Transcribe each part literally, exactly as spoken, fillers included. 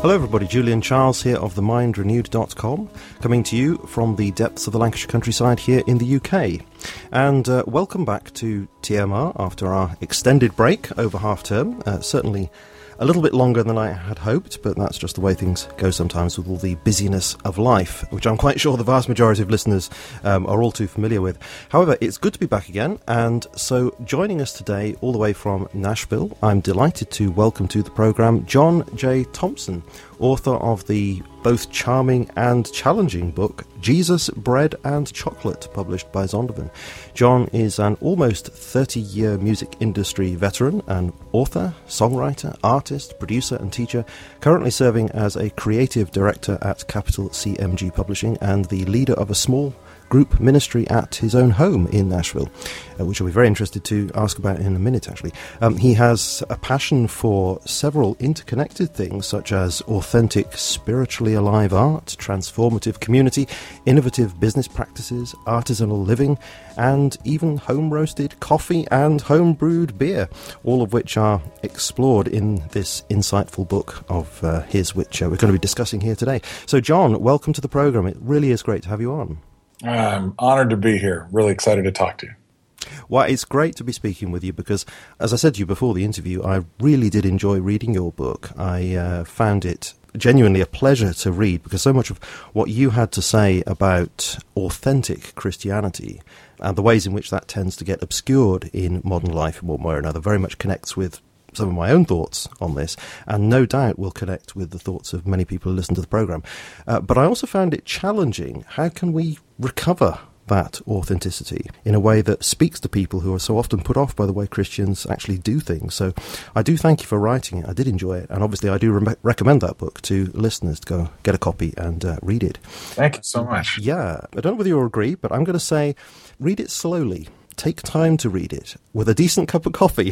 Hello everybody, Julian Charles here of the mind renewed dot com, coming to you from the depths of the Lancashire countryside here in the U K. And uh, welcome back to T M R after our extended break over half-term. Uh, certainly a little bit longer than I had hoped, but that's just the way things go sometimes with all the busyness of life, which I'm quite sure the vast majority of listeners um, are all too familiar with. However, it's good to be back again, and so joining us today all the way from Nashville, I'm delighted to welcome to the programme John J. Thompson, author of the both charming and challenging book Jesus, Bread and Chocolate, published by Zondervan. John is an almost thirty-year music industry veteran, an author, songwriter, artist, producer and teacher, currently serving as a creative director at Capital C M G Publishing and the leader of a small group ministry at his own home in Nashville, uh, which I'll be very interested to ask about in a minute, actually. Um, he has a passion for several interconnected things, such as authentic, spiritually alive art, transformative community, innovative business practices, artisanal living, and even home-roasted coffee and home-brewed beer, all of which are explored in this insightful book of uh, his, which uh, we're going to be discussing here today. So, John, welcome to the program. It really is great to have you on. I'm honored to be here. Really excited to talk to you. Well, it's great to be speaking with you because, as I said to you before the interview, I really did enjoy reading your book. I uh, found it genuinely a pleasure to read because so much of what you had to say about authentic Christianity and the ways in which that tends to get obscured in modern life in one way or another very much connects with some of my own thoughts on this, and no doubt will connect with the thoughts of many people who listen to the programme. Uh, but I also found it challenging. How can we recover that authenticity in a way that speaks to people who are so often put off by the way Christians actually do things? So I do thank you for writing it. I did enjoy it, and obviously I do re- recommend that book to listeners to go get a copy and uh, read it. Thank you so much. Yeah, I don't know whether you'll agree, but I'm going to say read it slowly. Take time to read it with a decent cup of coffee,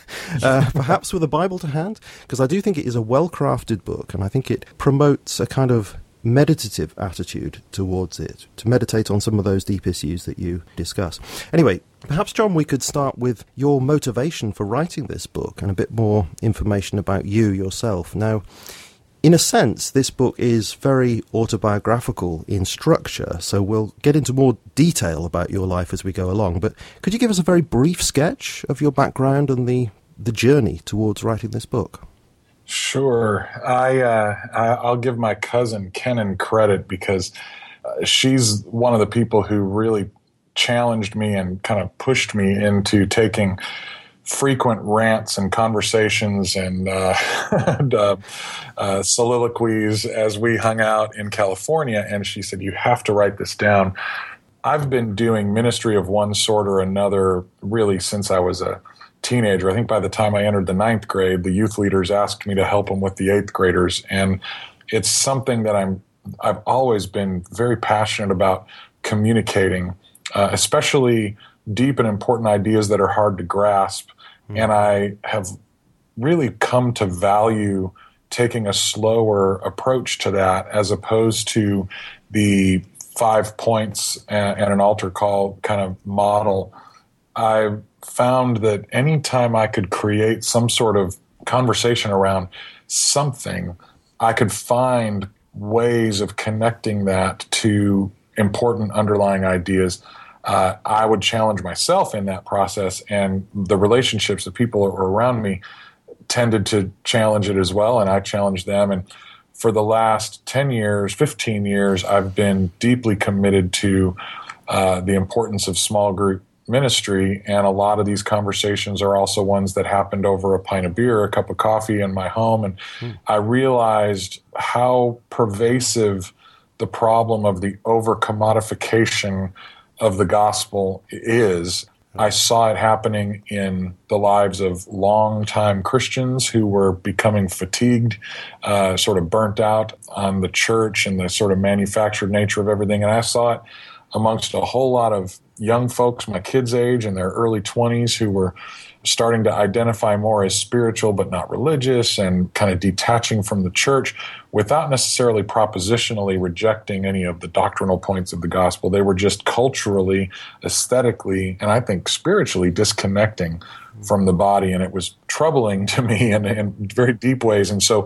uh, perhaps with a Bible to hand, because I do think it is a well-crafted book, and I think it promotes a kind of meditative attitude towards it, to meditate on some of those deep issues that you discuss. Anyway, perhaps, John, we could start with your motivation for writing this book and a bit more information about you yourself. Now, in a sense, this book is very autobiographical in structure, so we'll get into more detail about your life as we go along. But could you give us a very brief sketch of your background and the, the journey towards writing this book? Sure. I, uh, I I'll give my cousin Kenan credit because uh, she's one of the people who really challenged me and kind of pushed me into taking frequent rants and conversations and, uh, and uh, uh, soliloquies as we hung out in California. And she said, you have to write this down. I've been doing ministry of one sort or another really since I was a teenager. I think by the time I entered the ninth grade, the youth leaders asked me to help them with the eighth graders. And it's something that I'm, I've always been very passionate about communicating, uh, especially deep and important ideas that are hard to grasp. Mm. And I have really come to value taking a slower approach to that as opposed to the five points and, and an altar call kind of model. I found that any time I could create some sort of conversation around something, I could find ways of connecting that to important underlying ideas. Uh, I would challenge myself in that process, and the relationships, the people that were around me tended to challenge it as well, and I challenged them. And for the last ten years, fifteen years, I've been deeply committed to uh, the importance of small group ministry, and a lot of these conversations are also ones that happened over a pint of beer, a cup of coffee in my home, and mm. I realized how pervasive the problem of the over-commodification of the gospel is. I saw it happening in the lives of longtime Christians who were becoming fatigued, uh, sort of burnt out on the church and the sort of manufactured nature of everything. And I saw it amongst a whole lot of young folks, my kids' age, in their early twenties, who were starting to identify more as spiritual but not religious and kind of detaching from the church without necessarily propositionally rejecting any of the doctrinal points of the gospel. They were just culturally, aesthetically, and I think spiritually disconnecting from the body, and it was troubling to me in, in very deep ways. And so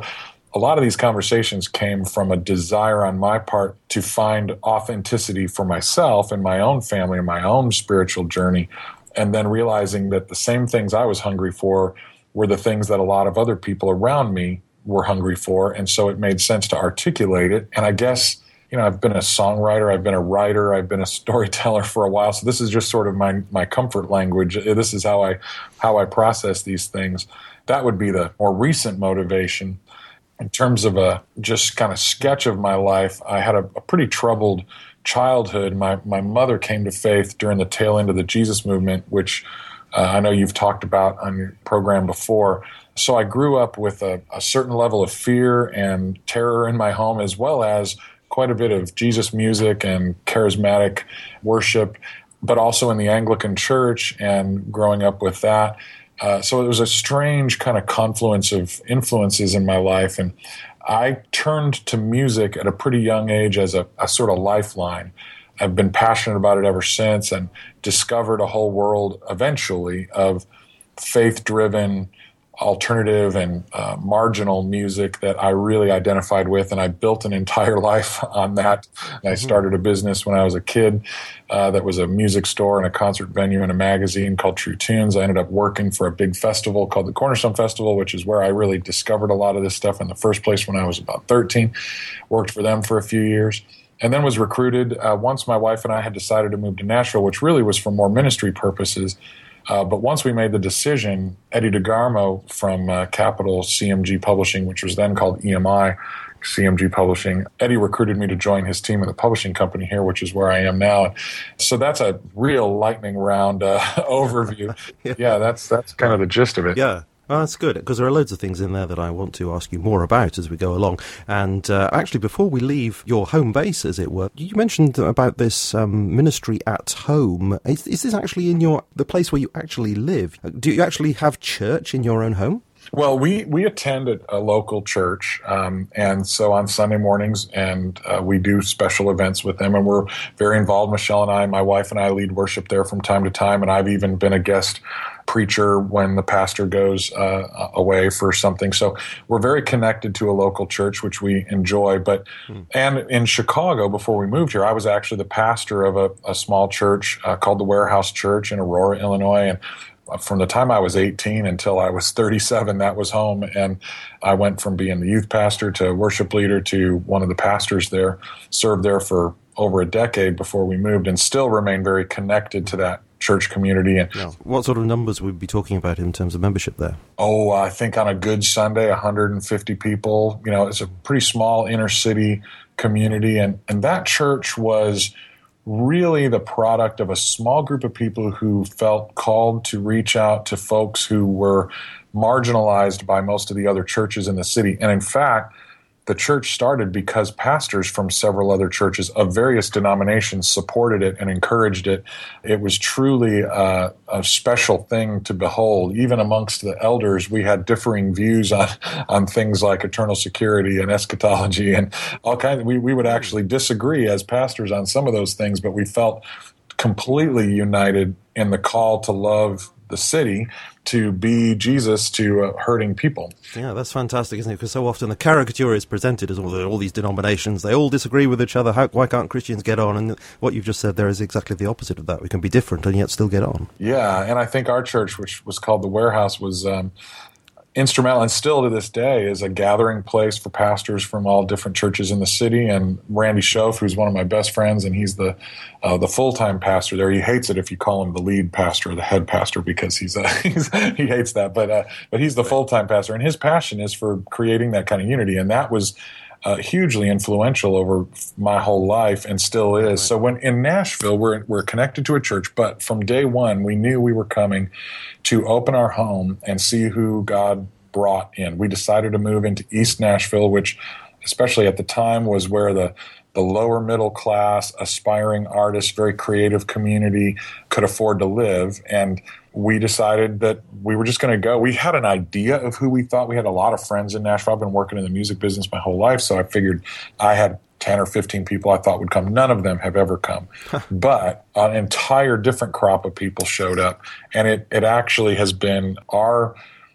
a lot of these conversations came from a desire on my part to find authenticity for myself and my own family and my own spiritual journey, and then realizing that the same things I was hungry for were the things that a lot of other people around me were hungry for. And so it made sense to articulate it. And I guess, you know, I've been a songwriter, I've been a writer, I've been a storyteller for a while. So this is just sort of my my comfort language. This is how I how I process these things. That would be the more recent motivation. In terms of a just kind of sketch of my life, I had a, a pretty troubled childhood. My my mother came to faith during the tail end of the Jesus movement, which uh, I know you've talked about on your program before. So I grew up with a, a certain level of fear and terror in my home, as well as quite a bit of Jesus music and charismatic worship, but also in the Anglican Church and growing up with that. Uh, so it was a strange kind of confluence of influences in my life. And I turned to music at a pretty young age as a, a sort of lifeline. I've been passionate about it ever since and discovered a whole world eventually of faith-driven, alternative and uh, marginal music that I really identified with, and I built an entire life on that. And I started a business when I was a kid uh, that was a music store and a concert venue and a magazine called True Tunes. I ended up working for a big festival called the Cornerstone Festival, which is where I really discovered a lot of this stuff in the first place when I was about thirteen. Worked for them for a few years. And then was recruited uh, once my wife and I had decided to move to Nashville, which really was for more ministry purposes. Uh, but once we made the decision, Eddie DeGarmo from uh, Capital C M G Publishing, which was then called E M I, C M G Publishing, Eddie recruited me to join his team in the publishing company here, which is where I am now. So that's a real lightning round uh, overview. yeah. yeah, that's that's kind of the gist of it. Yeah. Well, that's good, because there are loads of things in there that I want to ask you more about as we go along. And uh, actually, before we leave your home base, as it were, you mentioned about this um, ministry at home. Is, is this actually in your the place where you actually live? Do you actually have church in your own home? Well, we, we attend a, a local church, um, and so on Sunday mornings, and uh, we do special events with them, and we're very involved. Michelle and I, my wife and I, lead worship there from time to time, and I've even been a guest preacher when the pastor goes uh, away for something. So we're very connected to a local church, which we enjoy. But hmm. and in Chicago, before we moved here, I was actually the pastor of a, a small church uh, called the Warehouse Church in Aurora, Illinois, and from the time I was eighteen until I was thirty-seven, that was home. And I went from being the youth pastor to worship leader to one of the pastors there, served there for over a decade before we moved, and still remain very connected to that church community. And yeah. What sort of numbers would we be talking about in terms of membership there? Oh, I think on a good Sunday, one hundred fifty people. You know, it's a pretty small inner city community. And, and that church was really the product of a small group of people who felt called to reach out to folks who were marginalized by most of the other churches in the city. And in fact, the church started because pastors from several other churches of various denominations supported it and encouraged it. It was truly a, a special thing to behold. Even amongst the elders, we had differing views on, on things like eternal security and eschatology and all kinds. We, we would actually disagree as pastors on some of those things, but we felt completely united in the call to love the city, to be Jesus to uh, hurting people. Yeah, that's fantastic, isn't it? Because so often the caricature is presented as all, the, all these denominations, they all disagree with each other. How, why can't Christians get on? And what you've just said there is exactly the opposite of that. We can be different and yet still get on. Yeah, and I think our church, which was called the Warehouse, was um, instrumental, and still to this day is a gathering place for pastors from all different churches in the city. And Randy Schoaf, who's one of my best friends, and he's the uh, the full-time pastor there. He hates it if you call him the lead pastor or the head pastor, because he's, uh, he's he hates that. But uh, but he's the full-time pastor, and his passion is for creating that kind of unity. And that was uh, hugely influential over my whole life, and still is. Right. So when in Nashville, we're we're connected to a church, but from day one, we knew we were coming to open our home and see who God brought in. We decided to move into East Nashville, which, especially at the time, was where the the lower middle class, aspiring artists, very creative community could afford to live. And we decided that we were just going to go. We had an idea of who we thought. We had a lot of friends in Nashville. I've been working in the music business my whole life, so I figured I had ten or fifteen people I thought would come. None of them have ever come. But an entire different crop of people showed up, and it, it actually has been our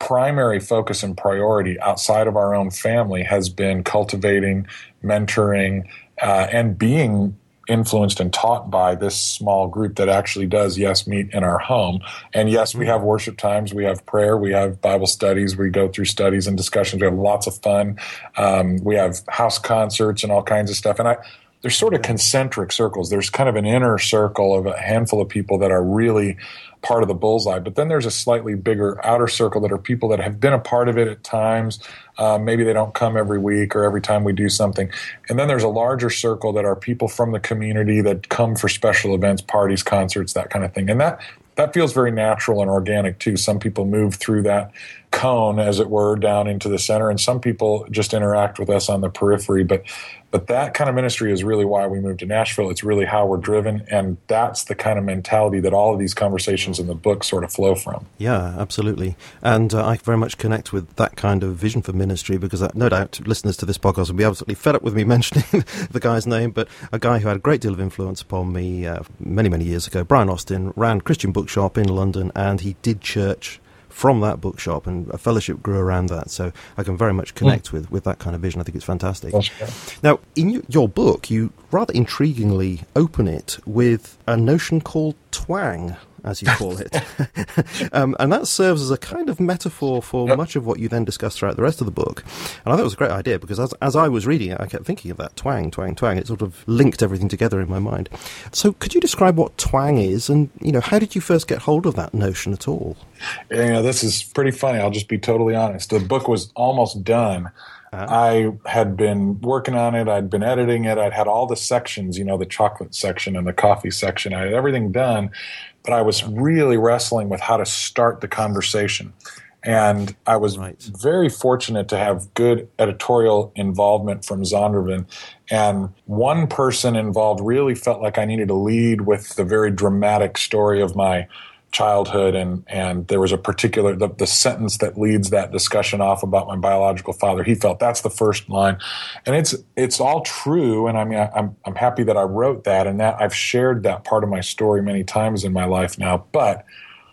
primary focus and priority outside of our own family has been cultivating, mentoring, uh, and being influenced and taught by this small group that actually does, yes, meet in our home. And yes, we have worship times, we have prayer, we have Bible studies, we go through studies and discussions, we have lots of fun. Um, we have house concerts and all kinds of stuff. And I, there's sort of concentric circles. There's kind of an inner circle of a handful of people that are really part of the bullseye. But then there's a slightly bigger outer circle that are people that have been a part of it at times. Uh, maybe they don't come every week or every time we do something. And then there's a larger circle that are people from the community that come for special events, parties, concerts, that kind of thing. And that that feels very natural and organic too. Some people move through that cone, as it were, down into the center, and some people just interact with us on the periphery. But but that kind of ministry is really why we moved to Nashville. It's really how we're driven, and that's the kind of mentality that all of these conversations in the book sort of flow from. Yeah, absolutely. And uh, I very much connect with that kind of vision for ministry, because uh, no doubt listeners to this podcast will be absolutely fed up with me mentioning the guy's name, but a guy who had a great deal of influence upon me uh, many, many years ago, Brian Austin, ran Christian Bookshop in London, and he did church from that bookshop, and a fellowship grew around that. So I can very much connect mm. with, with that kind of vision. I think it's fantastic. Now, in y- your book, you rather intriguingly open it with a notion called twang, as you call it. um, and that serves as a kind of metaphor for yep. much of what you then discuss throughout the rest of the book. And I thought it was a great idea, because as, as I was reading it, I kept thinking of that twang, twang, twang. It sort of linked everything together in my mind. So could you describe what twang is, and, you know, how did you first get hold of that notion at all? Yeah, you know, this is pretty funny. I'll just be totally honest. The book was almost done. Uh-huh. I had been working on it. I'd been editing it. I'd had all the sections, you know, the chocolate section and the coffee section. I had everything done, but I was really wrestling with how to start the conversation. And I was right. very fortunate to have good editorial involvement from Zondervan. And one person involved really felt like I needed to lead with the very dramatic story of my childhood, and and there was a particular the, the sentence that leads that discussion off about my biological father. He felt that's the first line, and it's it's all true. And I mean, I, I'm I'm happy that I wrote that, and that I've shared that part of my story many times in my life now. But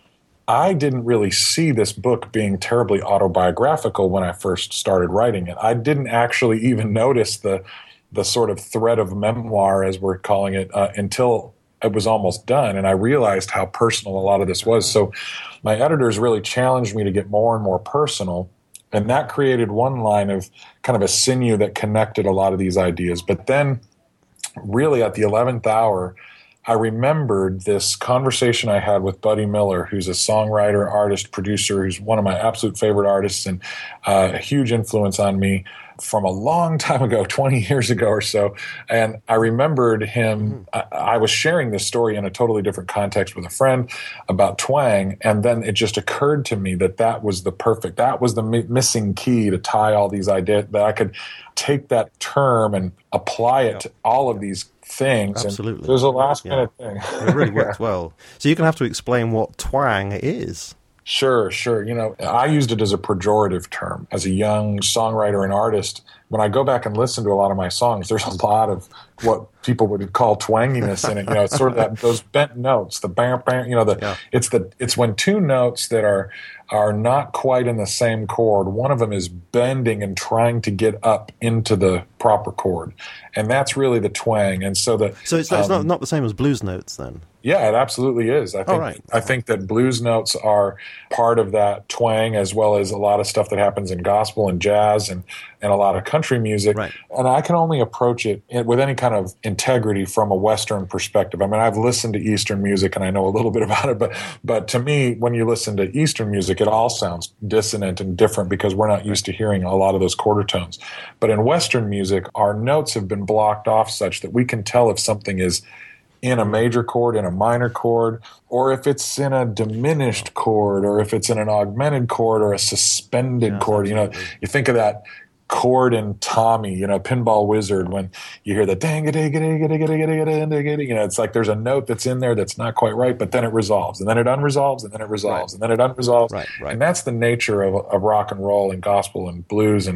I didn't really see this book being terribly autobiographical when I first started writing it. I didn't actually even notice the the sort of thread of memoir, as we're calling it, uh, until it was almost done, and I realized how personal a lot of this was. So my editors really challenged me to get more and more personal, and that created one line of kind of a sinew that connected a lot of these ideas. But then really at the eleventh hour, I remembered this conversation I had with Buddy Miller, who's a songwriter, artist, producer, who's one of my absolute favorite artists and uh, a huge influence on me from a long time ago, twenty years ago or so. And I remembered him, I, I was sharing this story in a totally different context with a friend about twang, and then it just occurred to me that that was the perfect, that was the mi- missing key to tie all these ideas, that I could take that term and apply it to all of these things. Absolutely. And there's a last yeah. minute thing. It really works well. So you're going to have to explain what twang is. Sure, sure. You know, I used it as a pejorative term. As a young songwriter and artist, when I go back and listen to a lot of my songs, there's a lot of what people would call twanginess in it. You know, it's sort of that those bent notes, the bam, bam. You know, the yeah. it's the it's when two notes that are are not quite in the same chord. One of them is bending and trying to get up into the proper chord, and that's really the twang. And so the so it's, um, it's not not the same as blues notes then. Yeah, it absolutely is. I think right. I think that blues notes are part of that twang, as well as a lot of stuff that happens in gospel and jazz and, and a lot of country music. Right. And I can only approach it with any kind of integrity from a Western perspective. I mean, I've listened to Eastern music and I know a little bit about it, but but to me, when you listen to Eastern music, it all sounds dissonant and different because we're not used to hearing a lot of those quarter tones. But in Western music, our notes have been blocked off such that we can tell if something is in a major chord, in a minor chord, or if it's in a diminished chord, or if it's in an augmented chord or a suspended yeah, chord. Absolutely. You know, you think of that chord in Tommy, you know, Pinball Wizard, when you hear the dang a dang a dang a dang a dang a dang a dang a dang, you know, it's like there's a note that's in there that's not quite right, but then it resolves, and then it unresolves, and then it resolves, right. and then it unresolves. Right, right. And that's the nature of, of rock and roll and gospel and blues and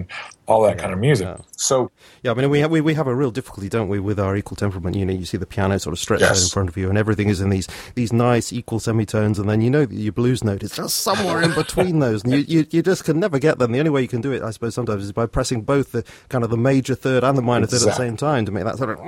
all that yeah, kind of music. Yeah. So, yeah, I mean, we have we, we have a real difficulty, don't we, with our equal temperament? You know, you see the piano sort of stretched yes. out in front of you, and everything is in these these nice equal semitones, and then you know that your blues note is just somewhere in between those, and you, you you just can never get them. The only way you can do it, I suppose, sometimes is by pressing both the kind of the major third and the minor exactly. third at the same time to make that sort of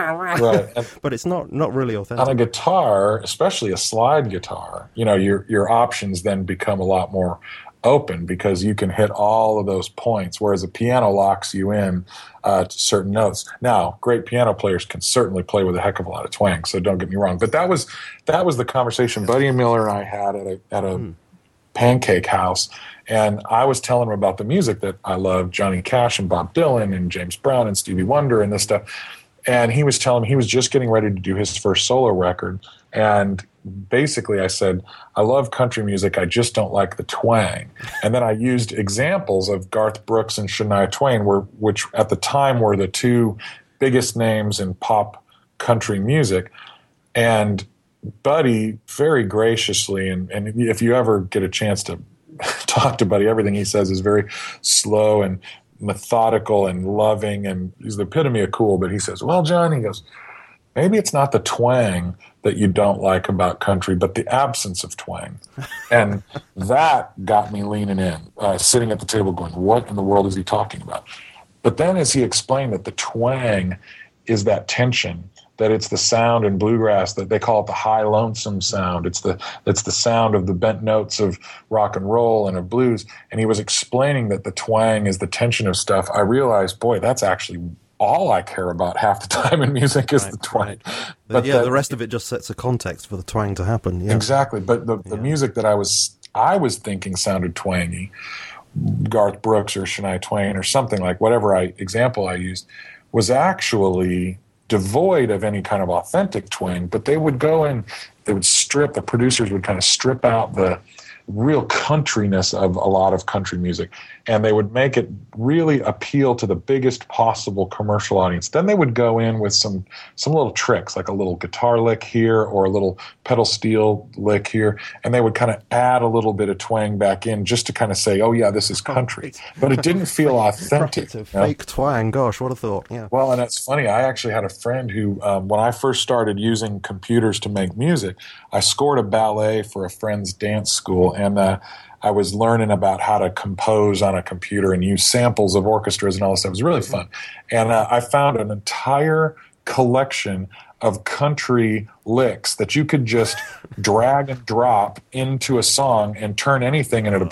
right. But it's not not really authentic. On a guitar, especially a slide guitar, you know, your your options then become a lot more open because you can hit all of those points, whereas a piano locks you in uh, to certain notes. Now, great piano players can certainly play with a heck of a lot of twang, so don't get me wrong. But that was that was the conversation Buddy Miller and I had at a at a mm. pancake house, and I was telling him about the music that I love, Johnny Cash and Bob Dylan and James Brown and Stevie Wonder and this stuff. And he was telling me he was just getting ready to do his first solo record. And basically I said, I love country music, I just don't like the twang. And then I used examples of Garth Brooks and Shania Twain, were, which at the time were the two biggest names in pop country music. And Buddy very graciously, and, and if you ever get a chance to talk to Buddy, everything he says is very slow and methodical and loving, and he's the epitome of cool. But he says, well, John, he goes, maybe it's not the twang that you don't like about country, but the absence of twang. And that got me leaning in, uh, sitting at the table going, what in the world is he talking about? But then as he explained that the twang is that tension, that it's the sound in bluegrass that they call it the high lonesome sound. It's the it's the sound of the bent notes of rock and roll and of blues. And he was explaining that the twang is the tension of stuff. I realized, boy, that's actually all I care about half the time in music is right, the twang. Right. But yeah, that, the rest of it just sets a context for the twang to happen. Yeah. Exactly. But the, the yeah. music that I was I was thinking sounded twangy, Garth Brooks or Shania Twain or something like whatever I example I used, was actually devoid of any kind of authentic twang, but they would go in, they would strip, the producers would kind of strip out the real countryness of a lot of country music, and they would make it really appeal to the biggest possible commercial audience. Then they would go in with some some little tricks, like a little guitar lick here or a little pedal steel lick here, and they would kind of add a little bit of twang back in just to kind of say, oh yeah, this is country. But it didn't feel authentic. Right, a fake know? twang, gosh, what a thought. Yeah. Well, and it's funny, I actually had a friend who, um, when I first started using computers to make music, I scored a ballet for a friend's dance school, and uh, I was learning about how to compose on a computer and use samples of orchestras and all this stuff. It was really fun. And uh, I found an entire collection of country licks that you could just drag and drop into a song and turn anything into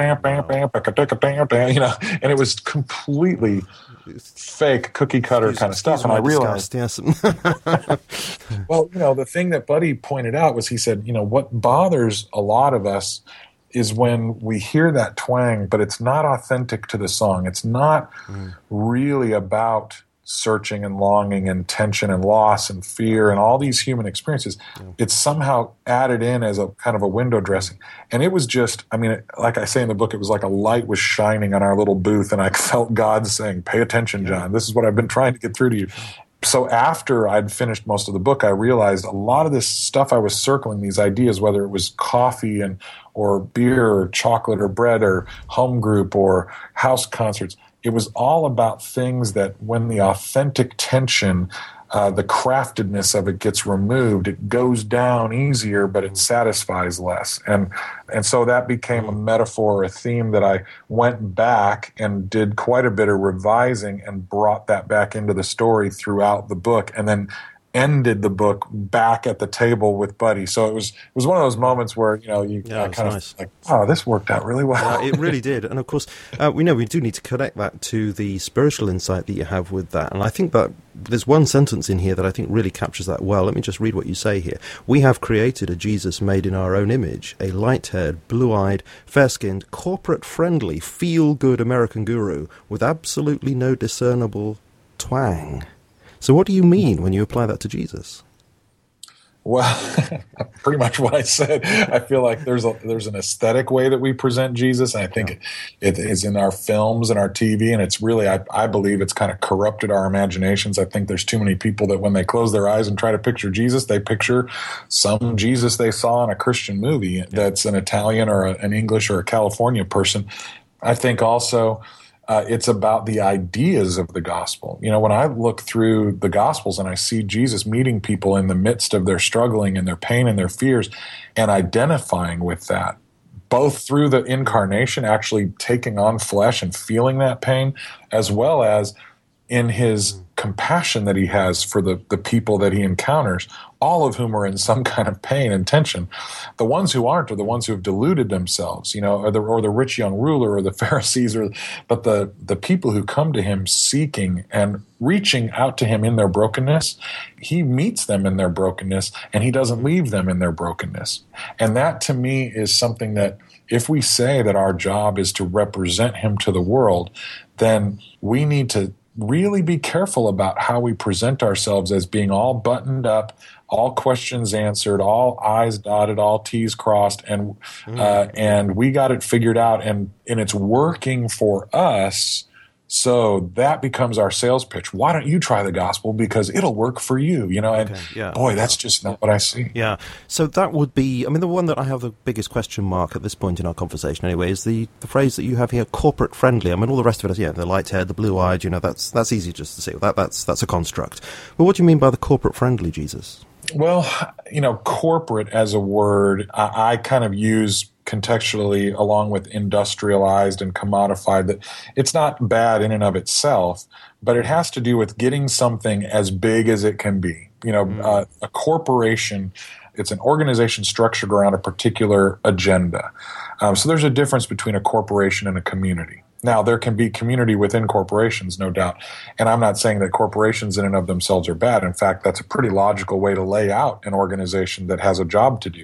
a, you know, and it was completely fake cookie cutter excuse, kind of stuff. And I realized, disgust, yes. Well, you know, the thing that Buddy pointed out was, he said, you know, what bothers a lot of us is when we hear that twang, but it's not authentic to the song. It's not mm. really about searching and longing and tension and loss and fear and all these human experiences. Yeah. It's somehow added in as a kind of a window dressing. And it was just, I mean, it, like I say in the book, it was like a light was shining on our little booth, and I felt God saying, pay attention, John. This is what I've been trying to get through to you. So after I'd finished most of the book, I realized a lot of this stuff I was circling, these ideas, whether it was coffee and or beer or chocolate or bread or home group or house concerts, it was all about things that when the authentic tension, uh, the craftedness of it gets removed, it goes down easier, but it satisfies less. And and so that became a metaphor, a theme that I went back and did quite a bit of revising and brought that back into the story throughout the book, and then ended the book back at the table with Buddy. So it was it was one of those moments where, you know, you yeah, kind of nice. like, oh, this worked out really well. Yeah, it really did. And of course, uh, we know we do need to connect that to the spiritual insight that you have with that. And I think that there's one sentence in here that I think really captures that well. Let me just read what you say here. We have created a Jesus made in our own image, a light-haired, blue-eyed, fair-skinned, corporate-friendly, feel-good American guru with absolutely no discernible twang. So what do you mean when you apply that to Jesus? Well, pretty much what I said. I feel like there's a there's an aesthetic way that we present Jesus, and I think yeah. it, it is in our films and our T V, and it's really, I, I believe it's kind of corrupted our imaginations. I think there's too many people that when they close their eyes and try to picture Jesus, they picture some Jesus they saw in a Christian movie yeah. that's an Italian or a, an English or a California person. I think also Uh, it's about the ideas of the gospel. You know, when I look through the gospels and I see Jesus meeting people in the midst of their struggling and their pain and their fears and identifying with that, both through the incarnation, actually taking on flesh and feeling that pain, as well as in his compassion that he has for the, the people that he encounters, all of whom are in some kind of pain and tension. The ones who aren't are the ones who have deluded themselves, you know, or the, or the rich young ruler or the Pharisees, or but the, the people who come to him seeking and reaching out to him in their brokenness, he meets them in their brokenness and he doesn't leave them in their brokenness. And that to me is something that if we say that our job is to represent him to the world, then we need to really be careful about how we present ourselves as being all buttoned up, all questions answered, all I's dotted, all T's crossed, and uh, and we got it figured out, and and it's working for us. So that becomes our sales pitch. Why don't you try the gospel? Because it'll work for you, you know? And okay, yeah. boy, that's just not what I see. Yeah. So that would be, I mean, the one that I have the biggest question mark at this point in our conversation anyway is the, the phrase that you have here, corporate friendly. I mean, all the rest of it is, yeah, the light haired, the blue eyed, you know, that's that's easy just to see. That that's that's a construct. But what do you mean by the corporate friendly Jesus? Well, you know, corporate as a word, I, I kind of use contextually along with industrialized and commodified, that it's not bad in and of itself, but it has to do with getting something as big as it can be. You know, mm. uh, a corporation, it's an organization structured around a particular agenda. Um, so there's a difference between a corporation and a community. Now, there can be community within corporations, no doubt. And I'm not saying that corporations in and of themselves are bad. In fact, that's a pretty logical way to lay out an organization that has a job to do.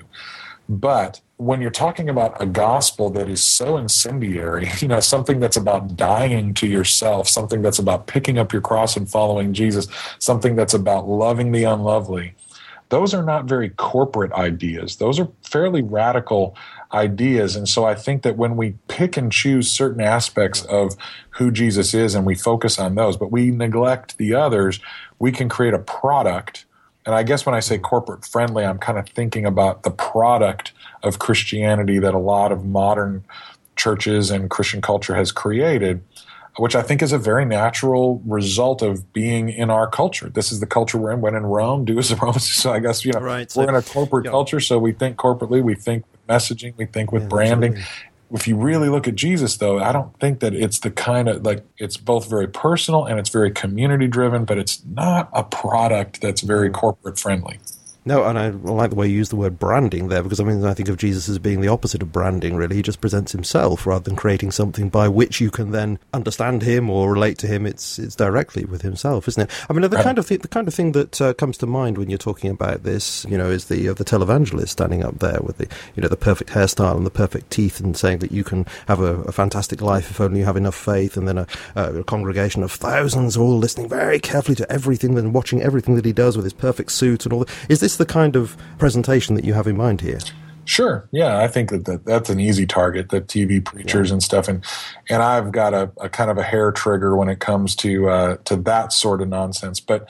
But when you're talking about a gospel that is so incendiary, you know, something that's about dying to yourself, something that's about picking up your cross and following Jesus, something that's about loving the unlovely, those are not very corporate ideas. Those are fairly radical ideas. And so I think that when we pick and choose certain aspects of who Jesus is and we focus on those, but we neglect the others, we can create a product. And I guess when I say corporate friendly, I'm kind of thinking about the product of Christianity that a lot of modern churches and Christian culture has created, which I think is a very natural result of being in our culture. This is the culture we're in. When in Rome, do as the Romans. So I guess, you know, right, we're so, in a corporate yeah. culture, so we think corporately, we think with messaging, we think with yeah, branding. absolutely. If you really look at Jesus, though, I don't think that it's the kind of, like, it's both very personal and it's very community-driven, but it's not a product that's very corporate-friendly. No, and I like the way you use the word branding there, because I mean, I think of Jesus as being the opposite of branding, really. He just presents himself rather than creating something by which you can then understand him or relate to him. It's it's directly with himself, isn't it? I mean, the right. kind of th- the kind of thing that uh, comes to mind when you're talking about this, you know, is the uh, the televangelist standing up there with the, you know, the perfect hairstyle and the perfect teeth, and saying that you can have a, a fantastic life if only you have enough faith, and then a, a congregation of thousands all listening very carefully to everything and watching everything that he does with his perfect suit and all that. Is this the kind of presentation that you have in mind here? Sure. Yeah, I think that, that that's an easy target, the T V preachers yeah. and stuff. And and I've got a, a kind of a hair trigger when it comes to uh, to that sort of nonsense. But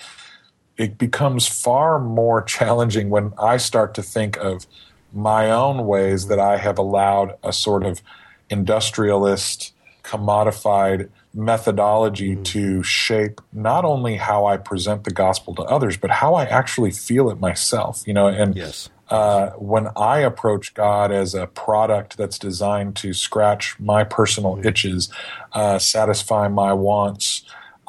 it becomes far more challenging when I start to think of my own ways that I have allowed a sort of industrialist, commodified methodology mm. to shape not only how I present the gospel to others, but how I actually feel it myself. You know, and yes. uh, when I approach God as a product that's designed to scratch my personal mm. itches, uh, satisfy my wants,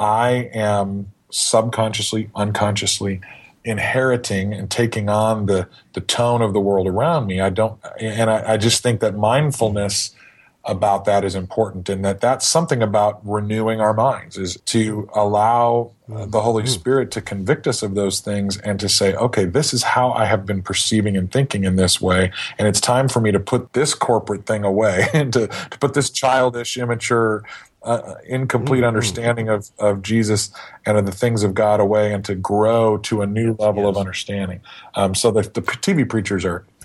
I am subconsciously, unconsciously inheriting and taking on the the tone of the world around me. I don't, and I, I just think that mindfulness about that is important, and that that's something about renewing our minds, is to allow uh, the Holy Spirit to convict us of those things and to say, okay, this is how I have been perceiving and thinking in this way, and it's time for me to put this corporate thing away and to, to put this childish, immature, uh, incomplete mm-hmm. understanding of, of Jesus and of the things of God away, and to grow to a new level yes. of understanding. Um, so the, the T V preachers are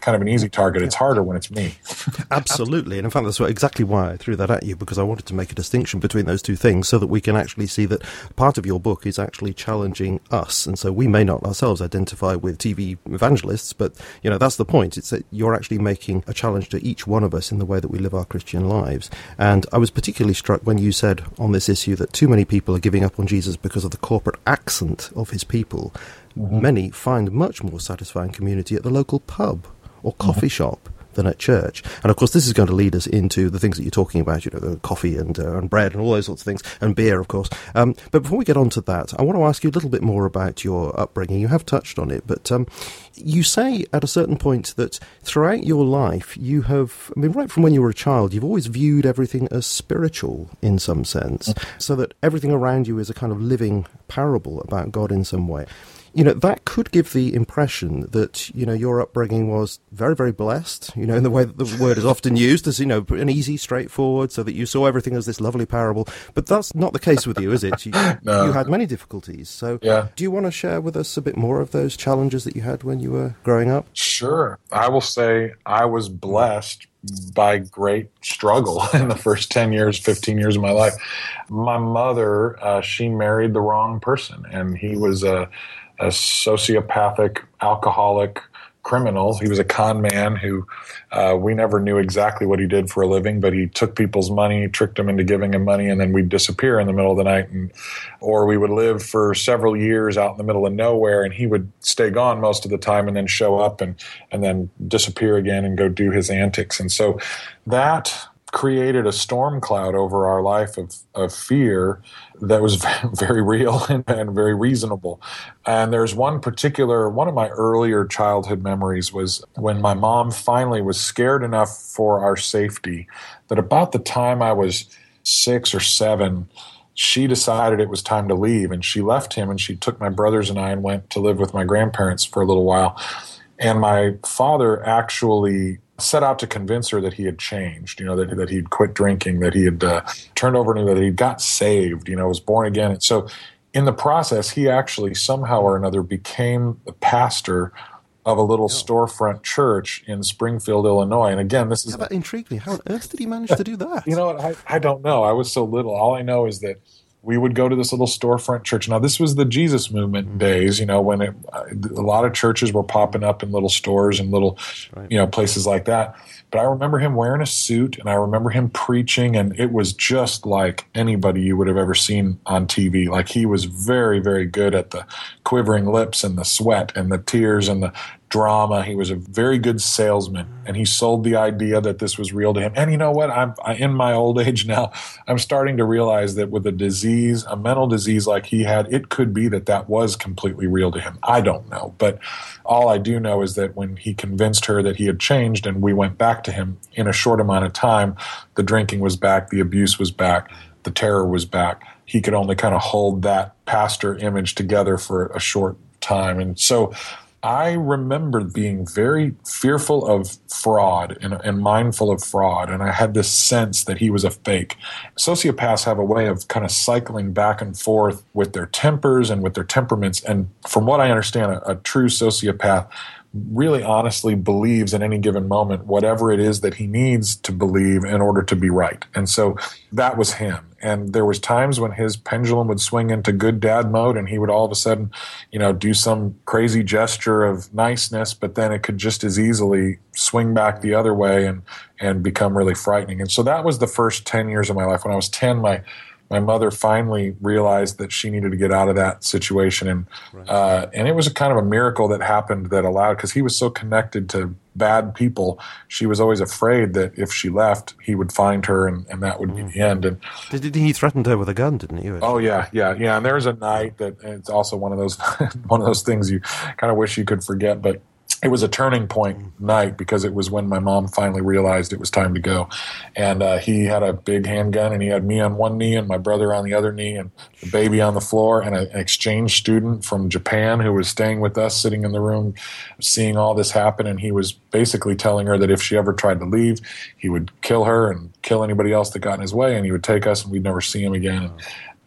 kind of an easy target. It's harder when it's me. Absolutely. And in fact, that's what, exactly why I threw that at you, because I wanted to make a distinction between those two things so that we can actually see that part of your book is actually challenging us. And so we may not ourselves identify with T V evangelists, but, you know, that's the point. It's that you're actually making a challenge to each one of us in the way that we live our Christian lives. And I was particularly struck when you said on this issue that too many people are giving up on Jesus because of the corporate accent of his people. Mm-hmm. Many find much more satisfying community at the local pub or coffee mm-hmm. shop than at church. And of course, this is going to lead us into the things that you're talking about, you know, the coffee and, uh, and bread and all those sorts of things, and beer, of course. Um, but before we get on to that, I want to ask you a little bit more about your upbringing. You have touched on it, but um, you say at a certain point that throughout your life, you have, I mean, right from when you were a child, you've always viewed everything as spiritual in some sense, so that everything around you is a kind of living parable about God in some way. You know, that could give the impression that, you know, your upbringing was very, very blessed, you know, in the way that the word is often used as, you know, an easy, straightforward, so that you saw everything as this lovely parable. But that's not the case with you, is it? You, no. you had many difficulties. So yeah. Do you want to share with us a bit more of those challenges that you had when you were growing up? Sure. I will say I was blessed by great struggle in the first ten years, fifteen years of my life. My mother, uh, she married the wrong person, and he was a... a sociopathic, alcoholic criminal. He was a con man who uh, we never knew exactly what he did for a living, but he took people's money, tricked them into giving him money, and then we'd disappear in the middle of the night. And or we would live for several years out in the middle of nowhere, and he would stay gone most of the time and then show up and, and then disappear again and go do his antics. And so that created a storm cloud over our life of, of fear that was very real and, and very reasonable. And there's one particular, one of my earlier childhood memories was when my mom finally was scared enough for our safety that about the time I was six or seven, she decided it was time to leave. And she left him, and she took my brothers and I and went to live with my grandparents for a little while. And my father actually set out to convince her that he had changed, you know, that, that he'd quit drinking, that he had uh, turned over new, that he got saved, you know, was born again. And so in the process, he actually somehow or another became the pastor of a little yeah. storefront church in Springfield, Illinois. And again, this is... Yeah, that intrigued me. How on earth did he manage to do that? You know what? I, I don't know. I was so little. All I know is that we would go to this little storefront church. Now, this was the Jesus movement mm-hmm. days, you know, when it, a lot of churches were popping up in little stores and little, right. you know, places like that. But I remember him wearing a suit, and I remember him preaching, and it was just like anybody you would have ever seen on T V. Like, he was very, very good at the quivering lips and the sweat and the tears and the drama. He was a very good salesman, and he sold the idea that this was real to him. And you know what? I'm I, in my old age now, I'm starting to realize that with a disease, a mental disease like he had, it could be that that was completely real to him. I don't know. But all I do know is that when he convinced her that he had changed and we went back to him in a short amount of time, the drinking was back, the abuse was back, the terror was back. He could only kind of hold that pastor image together for a short time. And so I remember being very fearful of fraud and, and mindful of fraud, and I had this sense that he was a fake. Sociopaths have a way of kind of cycling back and forth with their tempers and with their temperaments, and from what I understand, a, a true sociopath really honestly believes in any given moment whatever it is that he needs to believe in order to be right. And so that was him. And there was times when his pendulum would swing into good dad mode, and he would all of a sudden, you know, do some crazy gesture of niceness, but then it could just as easily swing back the other way and, and become really frightening. And so that was the first ten years of my life. When I was ten, my My mother finally realized that she needed to get out of that situation, and right. uh, and it was a kind of a miracle that happened that allowed, because he was so connected to bad people, she was always afraid that if she left, he would find her, and, and that would mm. be the end. And did he threaten her with a gun? Didn't he? Oh yeah, yeah, yeah. And there's a night that it's also one of those one of those things you kind of wish you could forget, but it was a turning point night, because it was when my mom finally realized it was time to go. And uh, he had a big handgun, and he had me on one knee and my brother on the other knee and the baby on the floor, and a, an exchange student from Japan who was staying with us sitting in the room seeing all this happen. And he was basically telling her that if she ever tried to leave, he would kill her and kill anybody else that got in his way, and he would take us and we'd never see him again. And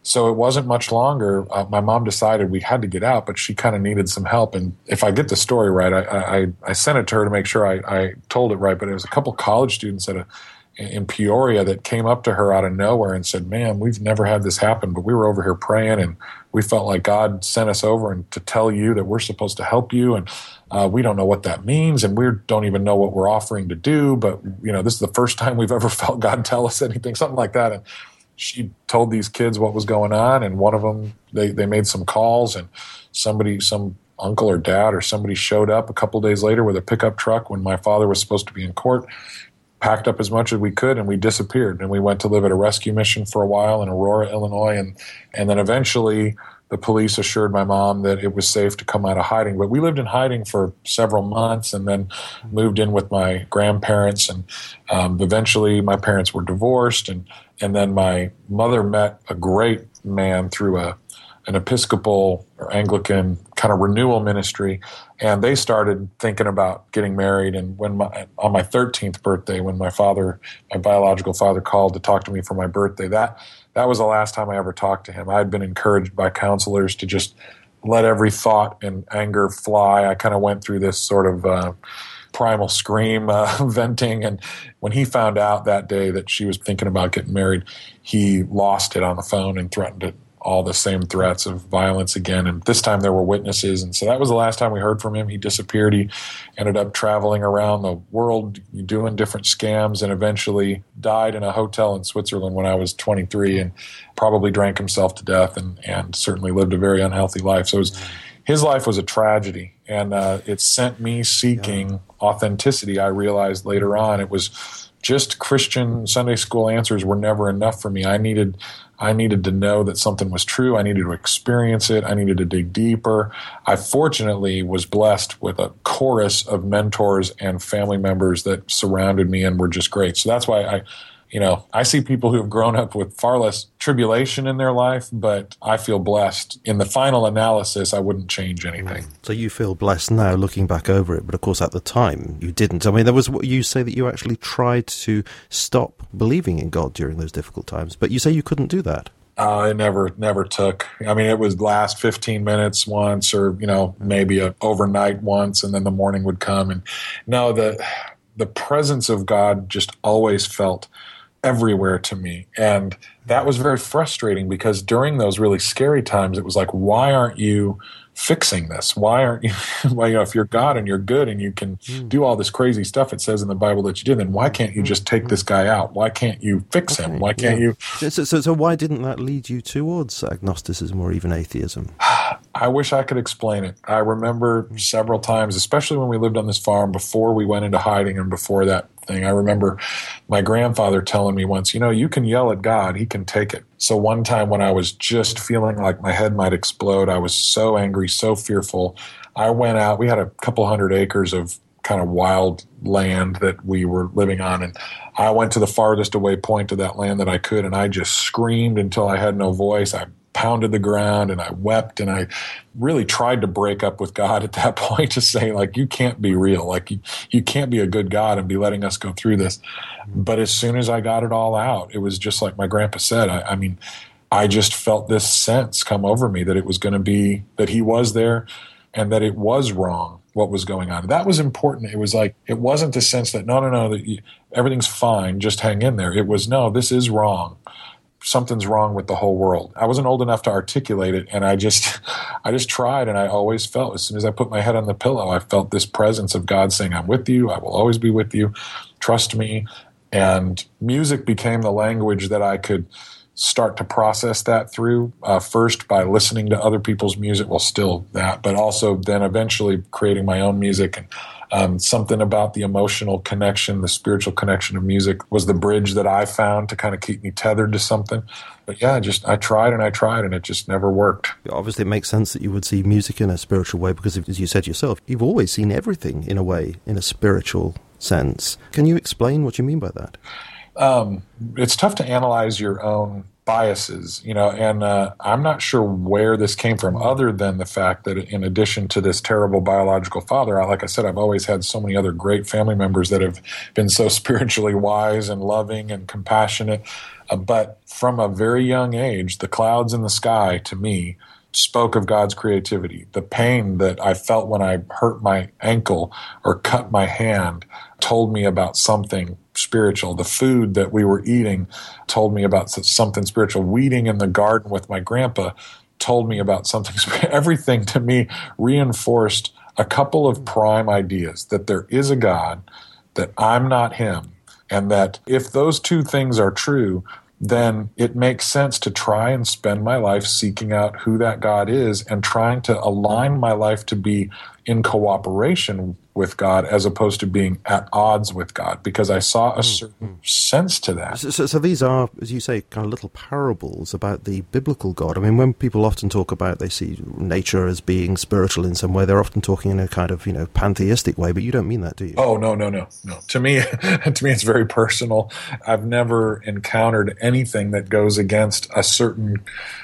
So it wasn't much longer. Uh, my mom decided we had to get out, but she kind of needed some help. And if I get the story right, I, I, I sent it to her to make sure I, I told it right. But it was a couple college students at a in Peoria that came up to her out of nowhere and said, "Man, we've never had this happen, but we were over here praying and we felt like God sent us over and to tell you that we're supposed to help you. And uh, we don't know what that means. And we don't even know what we're offering to do. But, you know, this is the first time we've ever felt God tell us anything," something like that. And she told these kids what was going on. And one of them, they, they made some calls, and somebody, some uncle or dad or somebody showed up a couple days later with a pickup truck when my father was supposed to be in court, packed up as much as we could, and we disappeared. And we went to live at a rescue mission for a while in Aurora, Illinois. And, and then eventually the police assured my mom that it was safe to come out of hiding. But we lived in hiding for several months and then moved in with my grandparents. And um, eventually my parents were divorced. And, and then my mother met a great man through a an Episcopal or Anglican kind of renewal ministry, and they started thinking about getting married. And when my, on my thirteenth birthday, when my father, my biological father, called to talk to me for my birthday, that that was the last time I ever talked to him. I had been encouraged by counselors to just let every thought and anger fly. I kind of went through this sort of uh, primal scream, uh, venting. And when he found out that day that she was thinking about getting married, he lost it on the phone and threatened to all the same threats of violence again. And this time there were witnesses. And so that was the last time we heard from him. He disappeared. He ended up traveling around the world doing different scams and eventually died in a hotel in Switzerland when I was twenty-three, and probably drank himself to death and, and certainly lived a very unhealthy life. So it was, his life was a tragedy, and uh, it sent me seeking yeah. authenticity. I realized later on it was just Christian Sunday school answers were never enough for me. I needed I needed to know that something was true. I needed to experience it. I needed to dig deeper. I fortunately was blessed with a chorus of mentors and family members that surrounded me and were just great. So that's why I, you know, I see people who have grown up with far less tribulation in their life, but I feel blessed. In the final analysis, I wouldn't change anything. So you feel blessed now looking back over it, but of course at the time you didn't. I mean, there was what you say that you actually tried to stop believing in God during those difficult times, but you say you couldn't do that. Uh, it never, never took. I mean, it was last fifteen minutes once, or, you know, maybe a overnight once, and then the morning would come. And no, the, the presence of God just always felt everywhere to me. And that was very frustrating because during those really scary times, it was like, why aren't you fixing this? Why aren't you, well, you know, if you're God and you're good and you can mm. do all this crazy stuff it says in the Bible that you did, then why can't you just take this guy out? Why can't you fix okay. him? Why can't yeah. you? So, so, so why didn't that lead you towards agnosticism or even atheism? I wish I could explain it. I remember several times, especially when we lived on this farm before we went into hiding and before that thing. I remember my grandfather telling me once, you know, you can yell at God, he can take it. So one time when I was just feeling like my head might explode, I was so angry, so fearful. I went out, we had a couple hundred acres of kind of wild land that we were living on, and I went to the farthest away point of that land that I could, and I just screamed until I had no voice. I pounded the ground and I wept, and I really tried to break up with God at that point to say, like, you can't be real. Like, you, you can't be a good God and be letting us go through this. But as soon as I got it all out, it was just like my grandpa said. I, I mean, I just felt this sense come over me that it was going to be, that he was there and that it was wrong what was going on. That was important. It was like, it wasn't the sense that, no, no, no, that you, everything's fine, just hang in there. It was, no, this is wrong. Something's wrong with the whole world. I wasn't old enough to articulate it, and I just I just tried, and I always felt, as soon as I put my head on the pillow, I felt this presence of God saying, I'm with you, I will always be with you, trust me. And music became the language that I could start to process that through, uh, first by listening to other people's music, well, still that, but also then eventually creating my own music. And um, something about the emotional connection, the spiritual connection of music was the bridge that I found to kind of keep me tethered to something. But yeah, just I tried and I tried and it just never worked. Obviously, it makes sense that you would see music in a spiritual way because, as you said yourself, you've always seen everything in a way, in a spiritual sense. Can you explain what you mean by that? Um, it's tough to analyze your own biases, you know, and uh, I'm not sure where this came from other than the fact that in addition to this terrible biological father, I, like I said, I've always had so many other great family members that have been so spiritually wise and loving and compassionate. Uh, but from a very young age, the clouds in the sky to me spoke of God's creativity. The pain that I felt when I hurt my ankle or cut my hand told me about something spiritual. The food that we were eating told me about something spiritual. Weeding in the garden with my grandpa told me about something spiritual. Everything to me reinforced a couple of prime ideas, that there is a God, that I'm not him, and that if those two things are true, then it makes sense to try and spend my life seeking out who that God is and trying to align my life to be in cooperation with God as opposed to being at odds with God, because I saw a certain mm-hmm. sense to that. So, so, so these are, as you say, kind of little parables about the biblical God. I mean, when people often talk about, they see nature as being spiritual in some way, they're often talking in a kind of, you know, pantheistic way, but you don't mean that, do you? Oh, no, no, no, no. To me, to me, it's very personal. I've never encountered anything that goes against a certain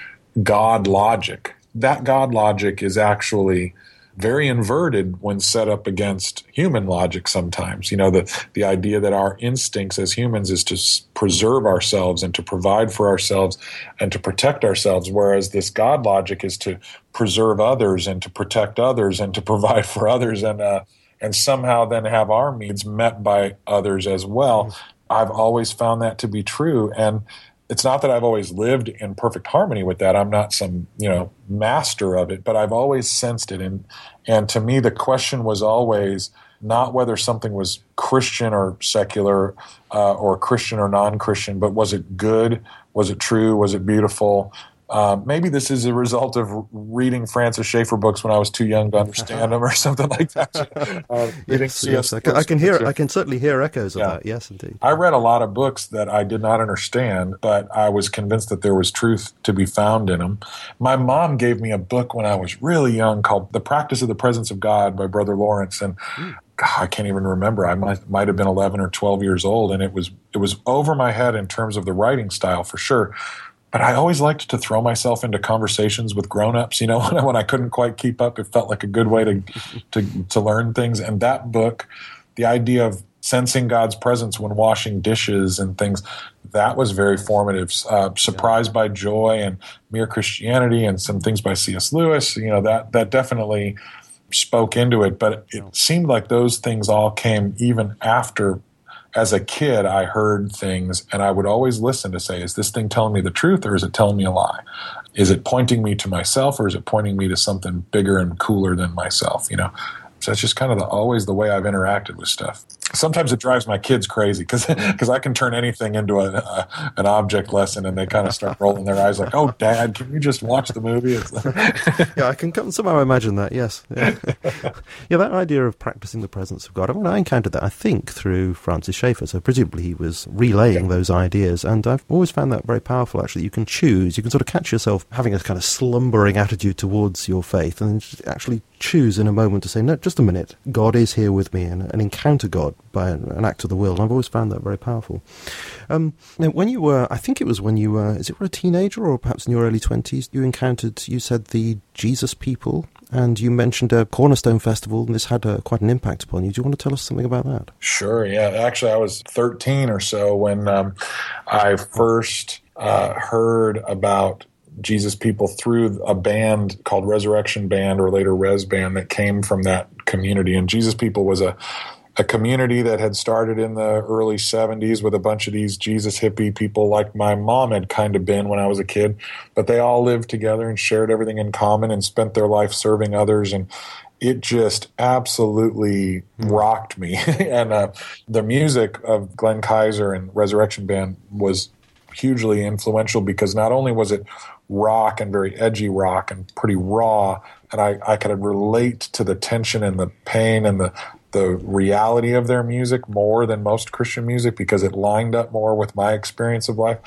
God logic. That God logic is actually very inverted when set up against human logic sometimes. You know, the, the idea that our instincts as humans is to s- preserve ourselves and to provide for ourselves and to protect ourselves, whereas this God logic is to preserve others and to protect others and to provide for others and uh, and somehow then have our needs met by others as well. I've always found that to be true, and it's not that I've always lived in perfect harmony with that. I'm not some, you know, master of it, but I've always sensed it. And and to me, the question was always not whether something was Christian or secular uh, or Christian or non-Christian, but was it good? Was it true? Was it beautiful? Uh, maybe this is a result of reading Francis Schaeffer books when I was too young to understand them, or something like that. Uh, yes, yes. I, can, I can hear. I can certainly hear echoes of yeah. that. Yes, indeed. I read a lot of books that I did not understand, but I was convinced that there was truth to be found in them. My mom gave me a book when I was really young called "The Practice of the Presence of God" by Brother Lawrence, and mm. God, I can't even remember. I might might have been eleven or twelve years old, and it was it was over my head in terms of the writing style for sure. But I always liked to throw myself into conversations with grown-ups. You know, when I couldn't quite keep up, it felt like a good way to, to to learn things. And that book, the idea of sensing God's presence when washing dishes and things, that was very formative. Uh, Surprised yeah. by Joy and Mere Christianity and some things by C S Lewis, you know, that that definitely spoke into it. But it seemed like those things all came even after. As a kid, I heard things, and I would always listen to say, is this thing telling me the truth, or is it telling me a lie? Is it pointing me to myself, or is it pointing me to something bigger and cooler than myself, you know? So it's just kind of the, always the way I've interacted with stuff. Sometimes it drives my kids crazy because because I can turn anything into a, a, an object lesson, and they kind of start rolling their eyes like, "Oh, Dad, can you just watch the movie?" Yeah, I can somehow imagine that. Yes, yeah. yeah, that idea of practicing the presence of God. I mean, I encountered that, I think, through Francis Schaeffer. So presumably he was relaying those ideas, and I've always found that very powerful. Actually, you can choose. You can sort of catch yourself having a kind of slumbering attitude towards your faith, and just actually choose in a moment to say, no, just a minute, God is here with me, and, and encounter God by an, an act of the will. And I've always found that very powerful. Um, now, when you were, I think it was when you were, is it were a teenager or perhaps in your early twenties, you encountered, you said, the Jesus People, and you mentioned a Cornerstone Festival, and this had a, quite an impact upon you. Do you want to tell us something about that? Sure, yeah. Actually, I was thirteen or so when um, I first uh, heard about Jesus People through a band called Resurrection Band, or later Res Band, that came from that community. And Jesus People was a, a community that had started in the early seventies with a bunch of these Jesus hippie people like my mom had kind of been when I was a kid. But they all lived together and shared everything in common and spent their life serving others. And it just absolutely rocked me. And uh, the music of Glenn Kaiser and Resurrection Band was hugely influential because not only was it rock and very edgy rock and pretty raw, and I, I could relate to the tension and the pain and the the reality of their music more than most Christian music because it lined up more with my experience of life.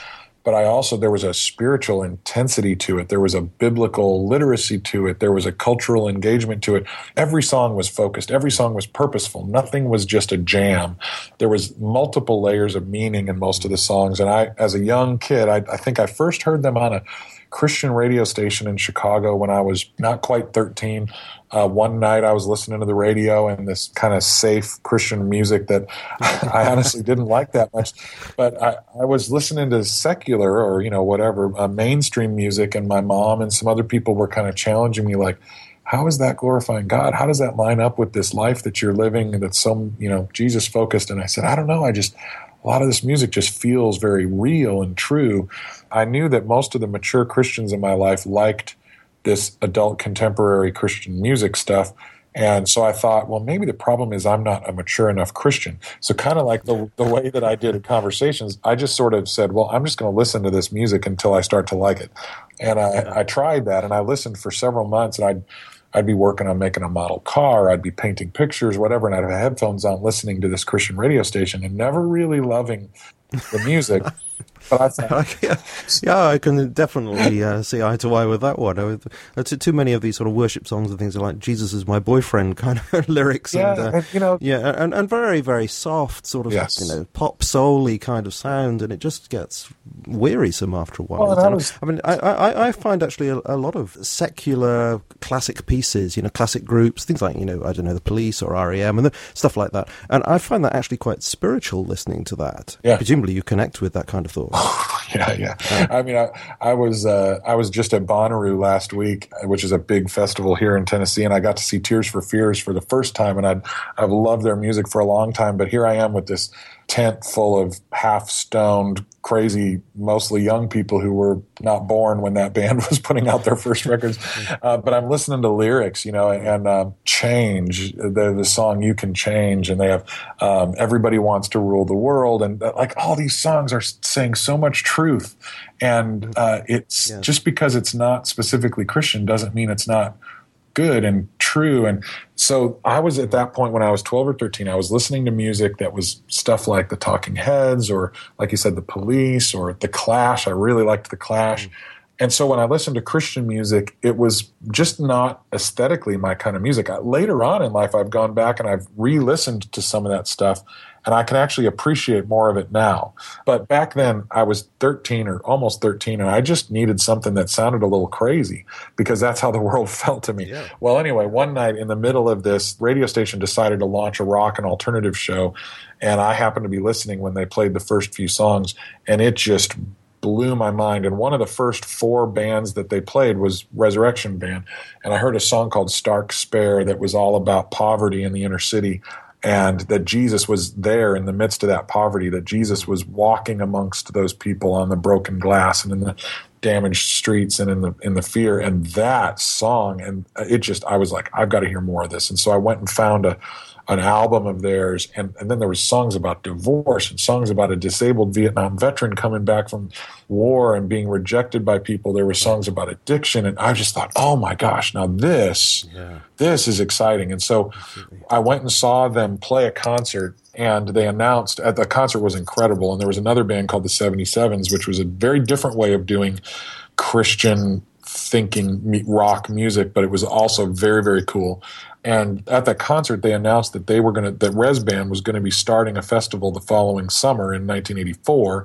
but I also, there was a spiritual intensity to it. There was a biblical literacy to it. There was a cultural engagement to it. Every song was focused. Every song was purposeful. Nothing was just a jam. There was multiple layers of meaning in most of the songs. And I, as a young kid, I, I think I first heard them on a Christian radio station in Chicago when I was not quite thirteen. Uh, one night I was listening to the radio and this kind of safe Christian music that I honestly didn't like that much. But I, I was listening to secular or, you know, whatever, uh, mainstream music, and my mom and some other people were kind of challenging me like, how is that glorifying God? How does that line up with this life that you're living and that's so, you know, Jesus focused? And I said, I don't know. I just, a lot of this music just feels very real and true. I knew that most of the mature Christians in my life liked this adult contemporary Christian music stuff. And so I thought, well, maybe the problem is I'm not a mature enough Christian. So kind of like the the way that I did in Conversations, I just sort of said, well, I'm just going to listen to this music until I start to like it. And I, I tried that, and I listened for several months, and I'd I'd be working on making a model car, I'd be painting pictures, whatever, and I'd have headphones on listening to this Christian radio station and never really loving the music. But I thought, yeah, yeah, I can definitely uh, see eye to eye with that one. Uh, too, too many of these sort of worship songs and things are like "Jesus is my boyfriend" kind of lyrics, yeah, and, uh, and you know, yeah, and, and very, very soft, sort of, yes. you know, pop soul-y kind of sound, and it just gets wearisome after a while. Well, I, was, I mean, I, I, I find actually a, a lot of secular classic pieces, you know, classic groups, things like, you know, I don't know, the Police or R E M and the, stuff like that, and I find that actually quite spiritual listening to that. Yeah. Presumably, you connect with that kind of thought. yeah, yeah. I mean, I, I was uh, I was just at Bonnaroo last week, which is a big festival here in Tennessee, and I got to see Tears for Fears for the first time, and I'd, I've loved their music for a long time, but here I am with this tent full of half-stoned, crazy, mostly young people who were not born when that band was putting out their first records. Uh, but I'm listening to lyrics, you know, and uh, Change, the, the song You Can Change, and they have um, Everybody Wants to Rule the World, and uh, like all these songs are saying so much truth. And uh, it's yeah. just because it's not specifically Christian doesn't mean it's not good and true. And so I was at that point when I was twelve or thirteen, I was listening to music that was stuff like the Talking Heads or, like you said, the Police or the Clash. I really liked the Clash. Mm. And so when I listened to Christian music, it was just not aesthetically my kind of music. I, later on in life, I've gone back and I've re-listened to some of that stuff, and I can actually appreciate more of it now. But back then, I was thirteen or almost thirteen, and I just needed something that sounded a little crazy because that's how the world felt to me. Yeah. Well, anyway, one night in the middle of this, radio station decided to launch a rock and alternative show, and I happened to be listening when they played the first few songs, and it just blew my mind. And one of the first four bands that they played was Resurrection Band, and I heard a song called Stark Spare that was all about poverty in the inner city, and that Jesus was there in the midst of that poverty, that Jesus was walking amongst those people on the broken glass and in the damaged streets and in the in the fear. And that song, and it just, I was like, I've got to hear more of this. And so I went and found a an album of theirs, and, and then there was songs about divorce and songs about a disabled Vietnam veteran coming back from war and being rejected by people. There were songs about addiction, and I just thought, oh my gosh, now this, yeah. this is exciting. And so I went and saw them play a concert, and they announced, at the concert was incredible, and there was another band called the seventy-sevens, which was a very different way of doing Christian thinking rock music, but it was also very, very cool. And at that concert, they announced that they were going to, that Res Band was going to be starting a festival the following summer in nineteen eighty-four.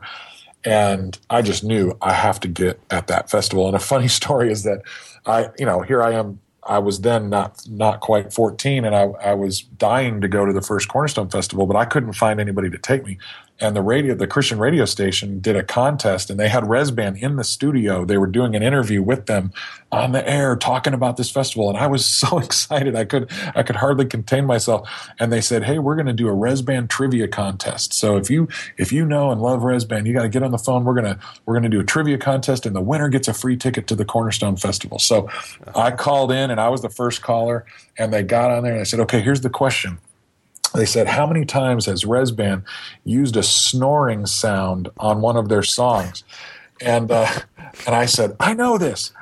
And I just knew I have to get at that festival. And a funny story is that I, you know, here I am. I was then not not quite fourteen, and I, I was dying to go to the first Cornerstone Festival, but I couldn't find anybody to take me. And the radio, the Christian radio station did a contest, and they had Res Band in the studio. They were doing an interview with them on the air, talking about this festival, and I was so excited I could I could hardly contain myself. And they said, "Hey, we're going to do a Res Band trivia contest. So if you if you know and love Res Band, you got to get on the phone. We're gonna we're gonna do a trivia contest, and the winner gets a free ticket to the Cornerstone Festival." So I called in, and I was the first caller, and they got on there, and I said, "Okay, here's the question." They said, how many times has Res Band used a snoring sound on one of their songs? And uh, and I said, I know this.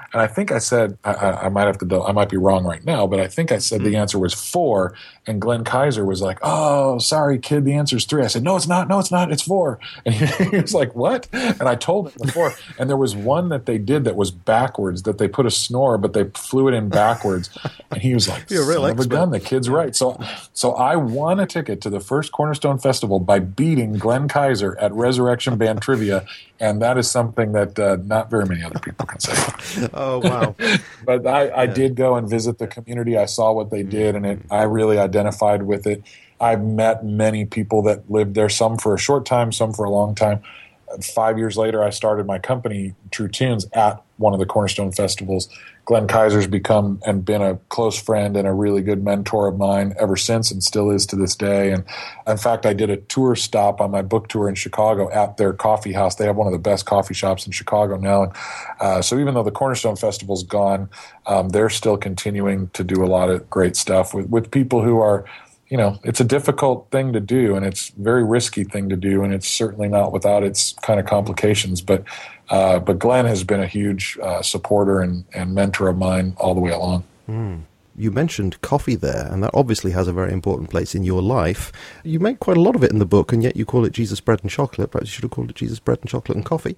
And I think I said, I, I, I might have to, I might be wrong right now, but I think I said mm-hmm. the answer was four. And Glenn Kaiser was like, oh, sorry, kid, the answer's three. I said, no, it's not. No, it's not. It's four. And he, he was like, what? And I told him the four. And there was one that they did that was backwards, that they put a snore, but they flew it in backwards. And he was like, You're a real son of a gun, the kid's right. So, so I won a ticket to the first Cornerstone Festival by beating Glenn Kaiser at Resurrection Band Trivia. And that is something that uh, not very many other people can say. Oh, wow. But I, I yeah. did go and visit the community. I saw what they did, and it, I really identified with it. I've met many people that lived there, some for a short time, some for a long time. Five years later, I started my company, True Tunes, at one of the Cornerstone Festivals. Glenn Kaiser's become and been a close friend and a really good mentor of mine ever since, and still is to this day. And in fact, I did a tour stop on my book tour in Chicago at their coffee house. They have one of the best coffee shops in Chicago now. And uh, so even though the Cornerstone Festival's gone, um, they're still continuing to do a lot of great stuff with, with people who are, you know, it's a difficult thing to do, and it's a very risky thing to do, and it's certainly not without its kind of complications. But uh, but Glenn has been a huge uh, supporter and, and mentor of mine all the way along. Mm. You mentioned coffee there, and that obviously has a very important place in your life. You make quite a lot of it in the book, and yet you call it Jesus Bread and Chocolate. Perhaps you should have called it Jesus Bread and Chocolate and Coffee.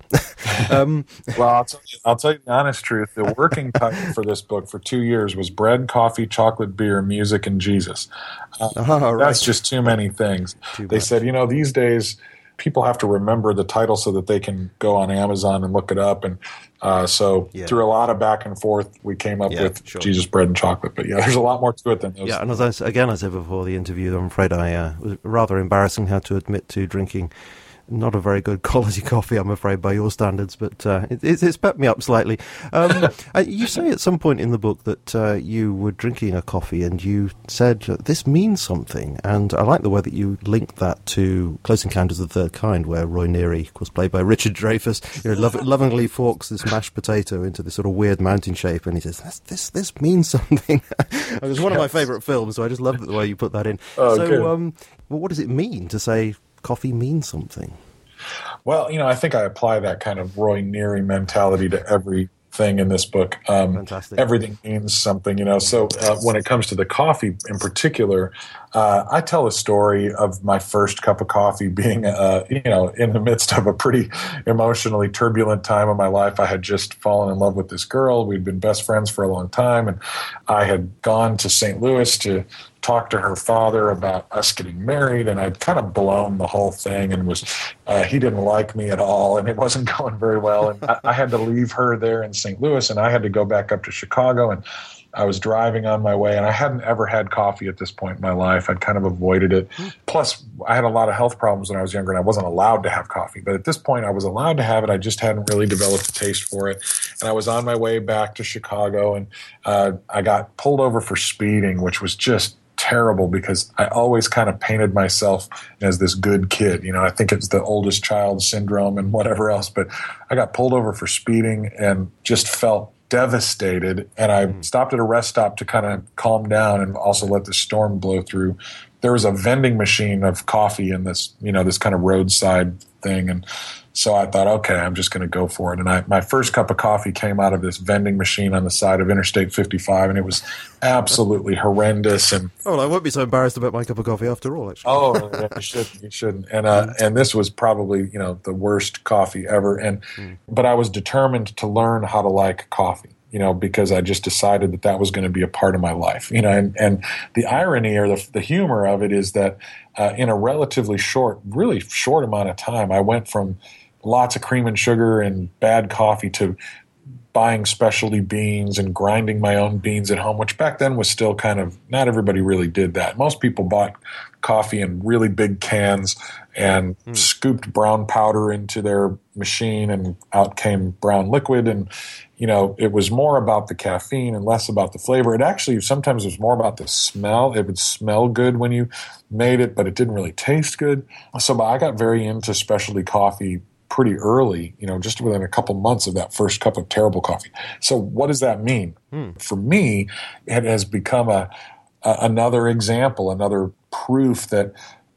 um, well, I'll tell, you, I'll tell you the honest truth. The working title for this book for two years was Bread, Coffee, Chocolate, Beer, Music, and Jesus. Uh, oh, right. That's just too many things. Too they much. Said, you know, these days people have to remember the title so that they can go on Amazon and look it up. And uh, so yeah. through a lot of back and forth, we came up yeah, with sure. Jesus Bread and Chocolate. But yeah, there's a lot more to it than those. Yeah, and as I, again, as I said before the interview, I'm afraid I uh, was rather embarrassing how to admit to drinking not a very good quality coffee, I'm afraid, by your standards, but uh, it, it's, it's pepped me up slightly. Um, you say at some point in the book that uh, you were drinking a coffee and you said, this means something, and I like the way that you linked that to Close Encounters of the Third Kind, where Roy Neary was played by Richard Dreyfuss, you know, lov- lovingly forks this mashed potato into this sort of weird mountain shape, and he says, this this, this means something. It was one of my favourite films, so I just loved the way you put that in. Oh, so, um, well, what does it mean to say coffee means something? Well, you know, I think I apply that kind of Roy Neary mentality to everything in this book. Um, Fantastic. Everything means something, you know. So uh, when it comes to the coffee in particular, uh, I tell a story of my first cup of coffee being, uh, you know, in the midst of a pretty emotionally turbulent time of my life. I had just fallen in love with this girl. We'd been best friends for a long time, and I had gone to Saint Louis to talked to her father about us getting married, and I'd kind of blown the whole thing, and was uh, he didn't like me at all, and it wasn't going very well. And I, I had to leave her there in Saint Louis, and I had to go back up to Chicago, and I was driving on my way, and I hadn't ever had coffee at this point in my life. I'd kind of avoided it. Plus, I had a lot of health problems when I was younger, and I wasn't allowed to have coffee. But at this point, I was allowed to have it. I just hadn't really developed a taste for it. And I was on my way back to Chicago, and uh, I got pulled over for speeding, which was just terrible because I always kind of painted myself as this good kid. You know, I think it's the oldest child syndrome and whatever else. But I got pulled over for speeding and just felt devastated. And I stopped at a rest stop to kind of calm down and also let the storm blow through. There was a vending machine of coffee in this, you know, this kind of roadside thing. And so I thought, okay, I'm just going to go for it. And I, my first cup of coffee came out of this vending machine on the side of Interstate fifty-five, and it was absolutely horrendous. And oh, well, I won't be so embarrassed about my cup of coffee after all, actually. Oh, yeah, you shouldn't. You shouldn't. And uh, and this was probably, you know, the worst coffee ever. And mm. but I was determined to learn how to like coffee. You know, because I just decided that that was going to be a part of my life. You know, and, and the irony or the, the humor of it is that uh, in a relatively short, really short amount of time, I went from lots of cream and sugar and bad coffee to buying specialty beans and grinding my own beans at home, which back then was still kind of, not everybody really did that. Most people bought coffee in really big cans and mm. scooped brown powder into their machine, and out came brown liquid. And, you know, it was more about the caffeine and less about the flavor. It actually sometimes was more about the smell. It would smell good when you made it, but it didn't really taste good. So I got very into specialty coffee pretty early, you know, just within a couple months of that first cup of terrible coffee. So what does that mean? Hmm. For me, it has become a, a another example, another proof that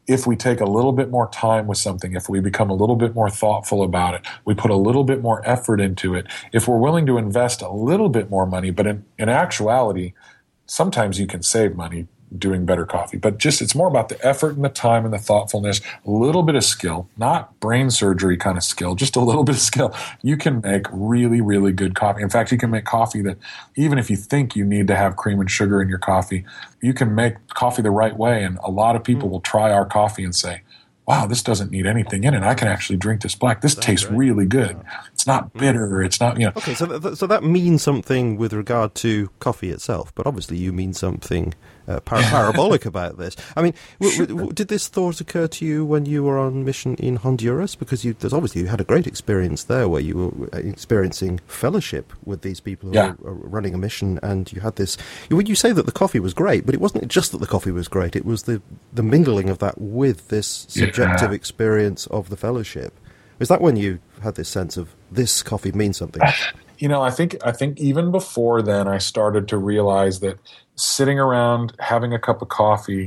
if we take a little bit more time with something, if we become a little bit more thoughtful about it, we put a little bit more effort into it, if we're willing to invest a little bit more money, but in, in actuality, sometimes you can save money doing better coffee. But just it's more about the effort and the time and the thoughtfulness, a little bit of skill, not brain surgery kind of skill, just a little bit of skill. You can make really, really good coffee. In fact, you can make coffee that even if you think you need to have cream and sugar in your coffee, you can make coffee the right way. And a lot of people will try our coffee and say, wow, this doesn't need anything in it. I can actually drink this black. This That's tastes right. really good. It's not bitter. It's not, you know. Okay, so th- so that means something with regard to coffee itself, but obviously you mean something uh, par- parabolic about this. I mean, w- w- w- did this thought occur to you when you were on mission in Honduras? Because you, there's obviously you had a great experience there where you were experiencing fellowship with these people who yeah. were running a mission, and you had this. Would you say that the coffee was great, but it wasn't just that the coffee was great, it was the, the mingling of that with this subjective yeah. experience of the fellowship. Is that when you had this sense of this coffee means something? You know, I think I think even before then, I started to realize that sitting around having a cup of coffee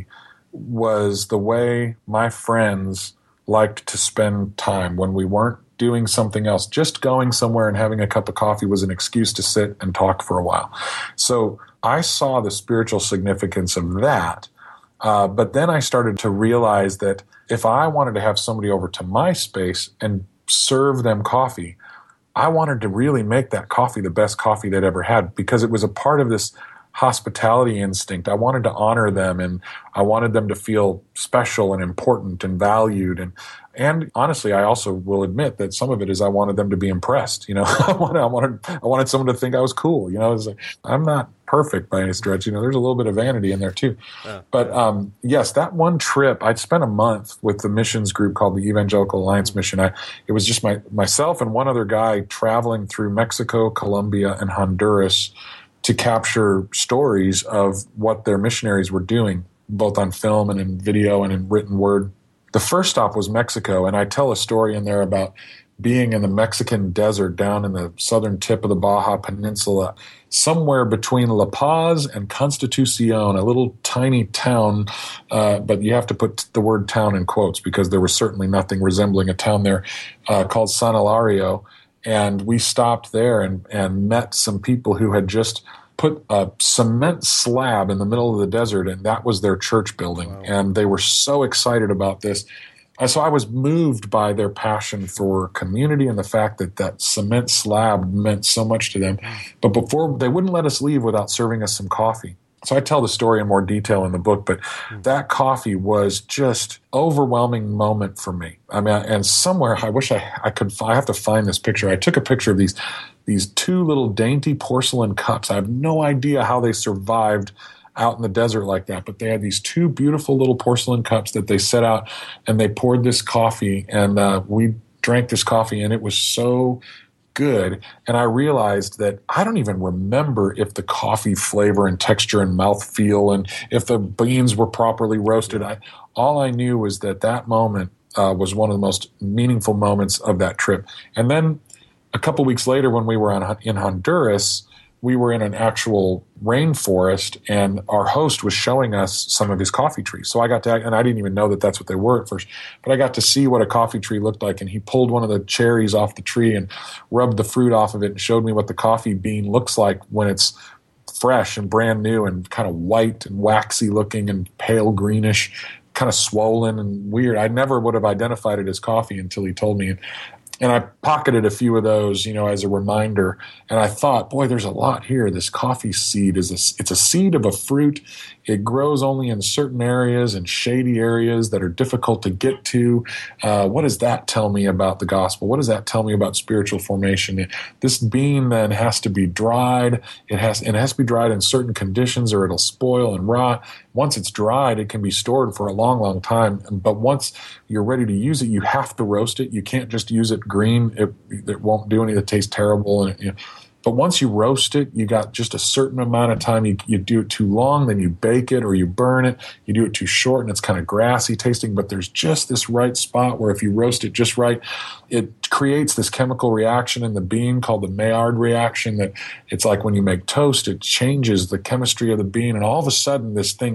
was the way my friends liked to spend time when we weren't doing something else. Just going somewhere and having a cup of coffee was an excuse to sit and talk for a while. So I saw the spiritual significance of that. Uh, but then I started to realize that if I wanted to have somebody over to my space and serve them coffee, I wanted to really make that coffee the best coffee they'd ever had, because it was a part of this hospitality instinct. I wanted to honor them, and I wanted them to feel special and important and valued. And and honestly, I also will admit that some of it is I wanted them to be impressed. You know, I wanted I wanted I wanted someone to think I was cool. You know, it was like, I'm not perfect by any stretch. You know, there's a little bit of vanity in there too. Yeah. But um, yes, that one trip, I'd spent a month with the missions group called the Evangelical Alliance Mission. I, it was just my myself and one other guy traveling through Mexico, Colombia, and Honduras to capture stories of what their missionaries were doing, both on film and in video and in written word. The first stop was Mexico, and I tell a story in there about being in the Mexican desert down in the southern tip of the Baja Peninsula, somewhere between La Paz and Constitucion, a little tiny town, uh, but you have to put the word town in quotes because there was certainly nothing resembling a town there, uh, called San Hilario. And we stopped there and, and met some people who had just put a cement slab in the middle of the desert, and that was their church building. Wow. And they were so excited about this. And so I was moved by their passion for community and the fact that that cement slab meant so much to them. But before, they wouldn't let us leave without serving us some coffee. So I tell the story in more detail in the book, but that coffee was just overwhelming moment for me. I mean, and somewhere I wish I, I could, I have to find this picture. I took a picture of these, these two little dainty porcelain cups. I have no idea how they survived out in the desert like that, but they had these two beautiful little porcelain cups that they set out, and they poured this coffee, and uh, we drank this coffee, and it was so good. And I realized that I don't even remember if the coffee flavor and texture and mouthfeel and if the beans were properly roasted. I, all I knew was that that moment uh, was one of the most meaningful moments of that trip. And then a couple weeks later, when we were on, in Honduras, we were in an actual rainforest, and our host was showing us some of his coffee trees. So I got to, and I didn't even know that that's what they were at first, but I got to see what a coffee tree looked like. And he pulled one of the cherries off the tree and rubbed the fruit off of it and showed me what the coffee bean looks like when it's fresh and brand new and kind of white and waxy looking and pale greenish, kind of swollen and weird. I never would have identified it as coffee until he told me. And I pocketed a few of those, you know, as a reminder. And I thought, boy, there's a lot here. This coffee seed is a, it's a seed of a fruit. It grows only in certain areas and shady areas that are difficult to get to. Uh, what does that tell me about the gospel? What does that tell me about spiritual formation? This bean then has to be dried. It has, it has to be dried in certain conditions or it'll spoil and rot. Once it's dried, it can be stored for a long, long time. But once you're ready to use it, you have to roast it. You can't just use it green. It, it won't do any. It tastes terrible. And you know, but once you roast it, you got just a certain amount of time. You, you do it too long, then you bake it or you burn it. You do it too short, and it's kind of grassy tasting. But there's just this right spot where if you roast it just right, it creates this chemical reaction in the bean called the Maillard reaction. That it's like when you make toast, it changes the chemistry of the bean, and all of a sudden this thing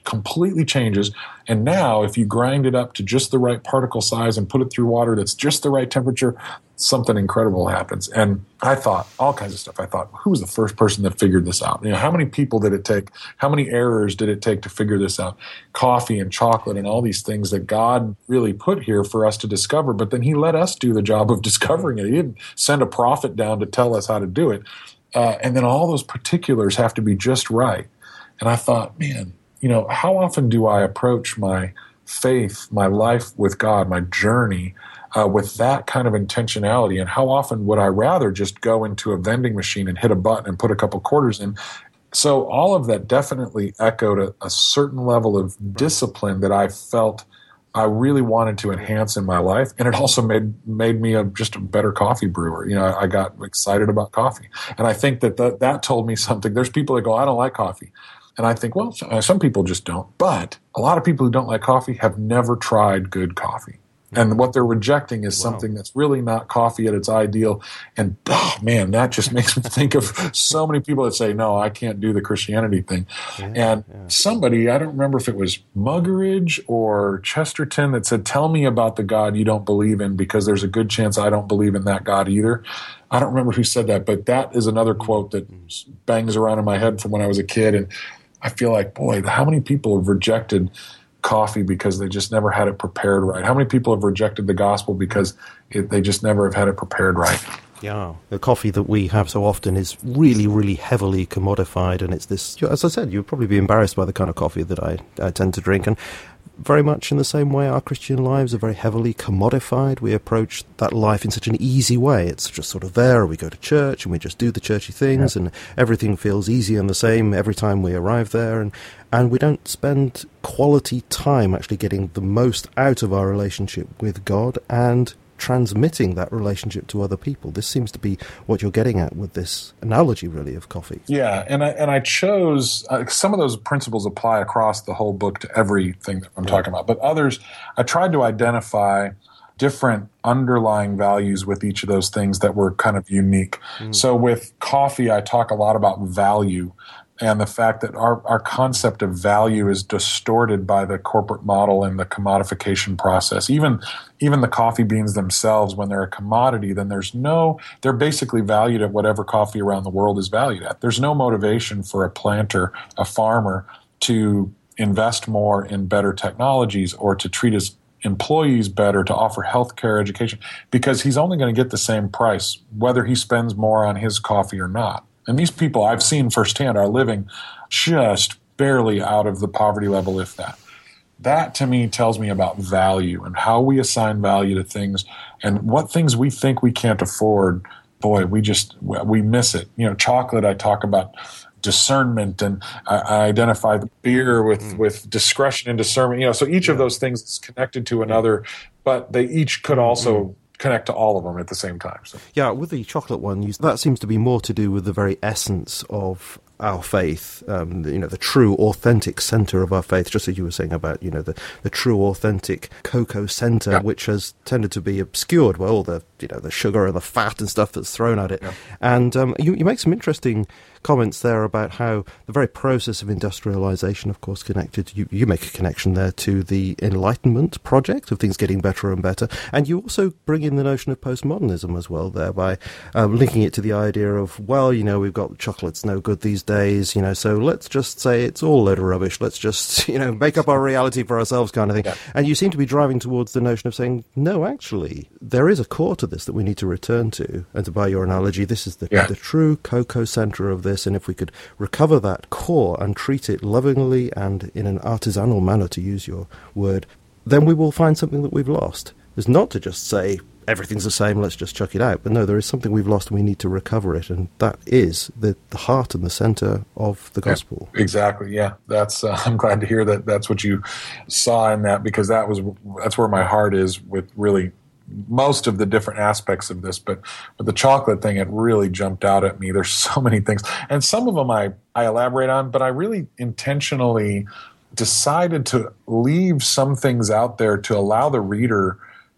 completely changes. And now if you grind it up to just the right particle size and put it through water that's just the right temperature, something incredible happens. And I thought all kinds of stuff. I thought, who was the first person that figured this out? You know, how many people did it take? How many errors did it take to figure this out? Coffee and chocolate and all these things that God really put here for us to discover. But then he let us do the job of discovering it. He didn't send a prophet down to tell us how to do it. Uh, and then all those particulars have to be just right. And I thought, man, you know, how often do I approach my faith, my life with God, my journey uh, with that kind of intentionality? And how often would I rather just go into a vending machine and hit a button and put a couple quarters in? So all of that definitely echoed a, a certain level of discipline that I felt I really wanted to enhance in my life. And it also made made me a, just a better coffee brewer. You know, I, I got excited about coffee. And I think that, that that told me something. There's people that go, I don't like coffee. And I think, well, some people just don't. But a lot of people who don't like coffee have never tried good coffee. And what they're rejecting is wow. something that's really not coffee at its ideal. And, oh, man, that just makes me think of so many people that say, no, I can't do the Christianity thing. Yeah, and yeah. somebody, I don't remember if it was Muggeridge or Chesterton that said, tell me about the God you don't believe in because there's a good chance I don't believe in that God either. I don't remember who said that, but that is another quote that bangs around in my head from when I was a kid. And I feel like, boy, how many people have rejected coffee because they just never had it prepared right? How many people have rejected the gospel because it, they just never have had it prepared right? Yeah, the coffee that we have so often is really, really heavily commodified, and it's this, as I said, you'd probably be embarrassed by the kind of coffee that I, I tend to drink, and very much in the same way our Christian lives are very heavily commodified. We approach that life in such an easy way. It's just sort of there. We go to church and we just do the churchy things, yeah. and everything feels easy and the same every time we arrive there, and and we don't spend quality time actually getting the most out of our relationship with God and transmitting that relationship to other people. This seems to be what you're getting at with this analogy, really, of coffee. Yeah, and I and I chose uh, some of those principles apply across the whole book to everything that I'm yeah. talking about, but others I tried to identify different underlying values with each of those things that were kind of unique. Mm. So with coffee, I talk a lot about value and the fact that our, our concept of value is distorted by the corporate model and the commodification process. Even even the coffee beans themselves, when they're a commodity, then there's no, they're basically valued at whatever coffee around the world is valued at. There's no motivation for a planter, a farmer, to invest more in better technologies or to treat his employees better, to offer healthcare, education, because he's only going to get the same price whether he spends more on his coffee or not. And these people I've seen firsthand are living just barely out of the poverty level, if that. That, to me, tells me about value and how we assign value to things and what things we think we can't afford. Boy, we just, we miss it. You know, chocolate, I talk about discernment, and I, I identify the beer with, mm. with discretion and discernment. You know, so each yeah. of those things is connected to another, but they each could also mm. connect to all of them at the same time. So. Yeah, with the chocolate one, you, that seems to be more to do with the very essence of our faith, um, you know, the true, authentic center of our faith, just as you were saying about, you know, the, the true, authentic cocoa center, yeah. which has tended to be obscured by all the, you know, the sugar and the fat and stuff that's thrown at it. Yeah. And um, you, you make some interesting comments there about how the very process of industrialization, of course, connected, you, you make a connection there to the Enlightenment project of things getting better and better. And you also bring in the notion of postmodernism as well there by um, linking it to the idea of, well, you know, we've got chocolate's no good these days, you know, so let's just say it's all a load of rubbish. Let's just, you know, make up our reality for ourselves kind of thing. Yeah. And you seem to be driving towards the notion of saying, no, actually, there is a core to this that we need to return to. And to buy your analogy, this is the, yeah. the true cocoa center of this. And if we could recover that core and treat it lovingly and in an artisanal manner, to use your word, then we will find something that we've lost. It's not to just say, everything's the same, let's just chuck it out. But no, there is something we've lost and we need to recover it. And that is the, the heart and the center of the gospel. Yeah, exactly, yeah. That's uh, I'm glad to hear that that's what you saw in that, because that was that's where my heart is with really most of the different aspects of this. But with the chocolate thing, it really jumped out at me. There's so many things. And some of them I, I elaborate on, but I really intentionally decided to leave some things out there to allow the reader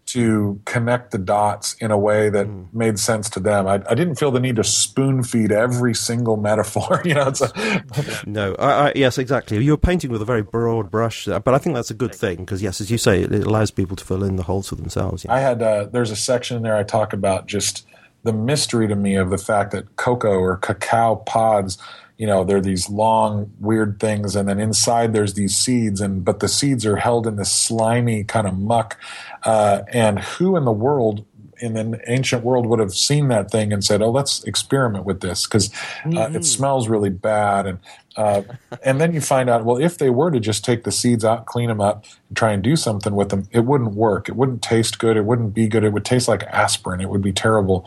to connect the dots in a way that mm. made sense to them. I, I didn't feel the need to spoon feed every single metaphor. You know, it's a no, I, I, yes, exactly. You're painting with a very broad brush, but I think that's a good thing because, yes, as you say, it, it allows people to fill in the holes for themselves. Yeah. I had uh, there's a section in there I talk about just the mystery to me of the fact that cocoa or cacao pods, you know, they're these long, weird things, and then inside there's these seeds, and but the seeds are held in this slimy kind of muck. Uh, and who in the world, in the ancient world, would have seen that thing and said, "Oh, let's experiment with this," because uh, mm-hmm. it smells really bad. And uh, and then you find out, well, if they were to just take the seeds out, clean them up, and try and do something with them, it wouldn't work. It wouldn't taste good. It wouldn't be good. It would taste like aspirin. It would be terrible.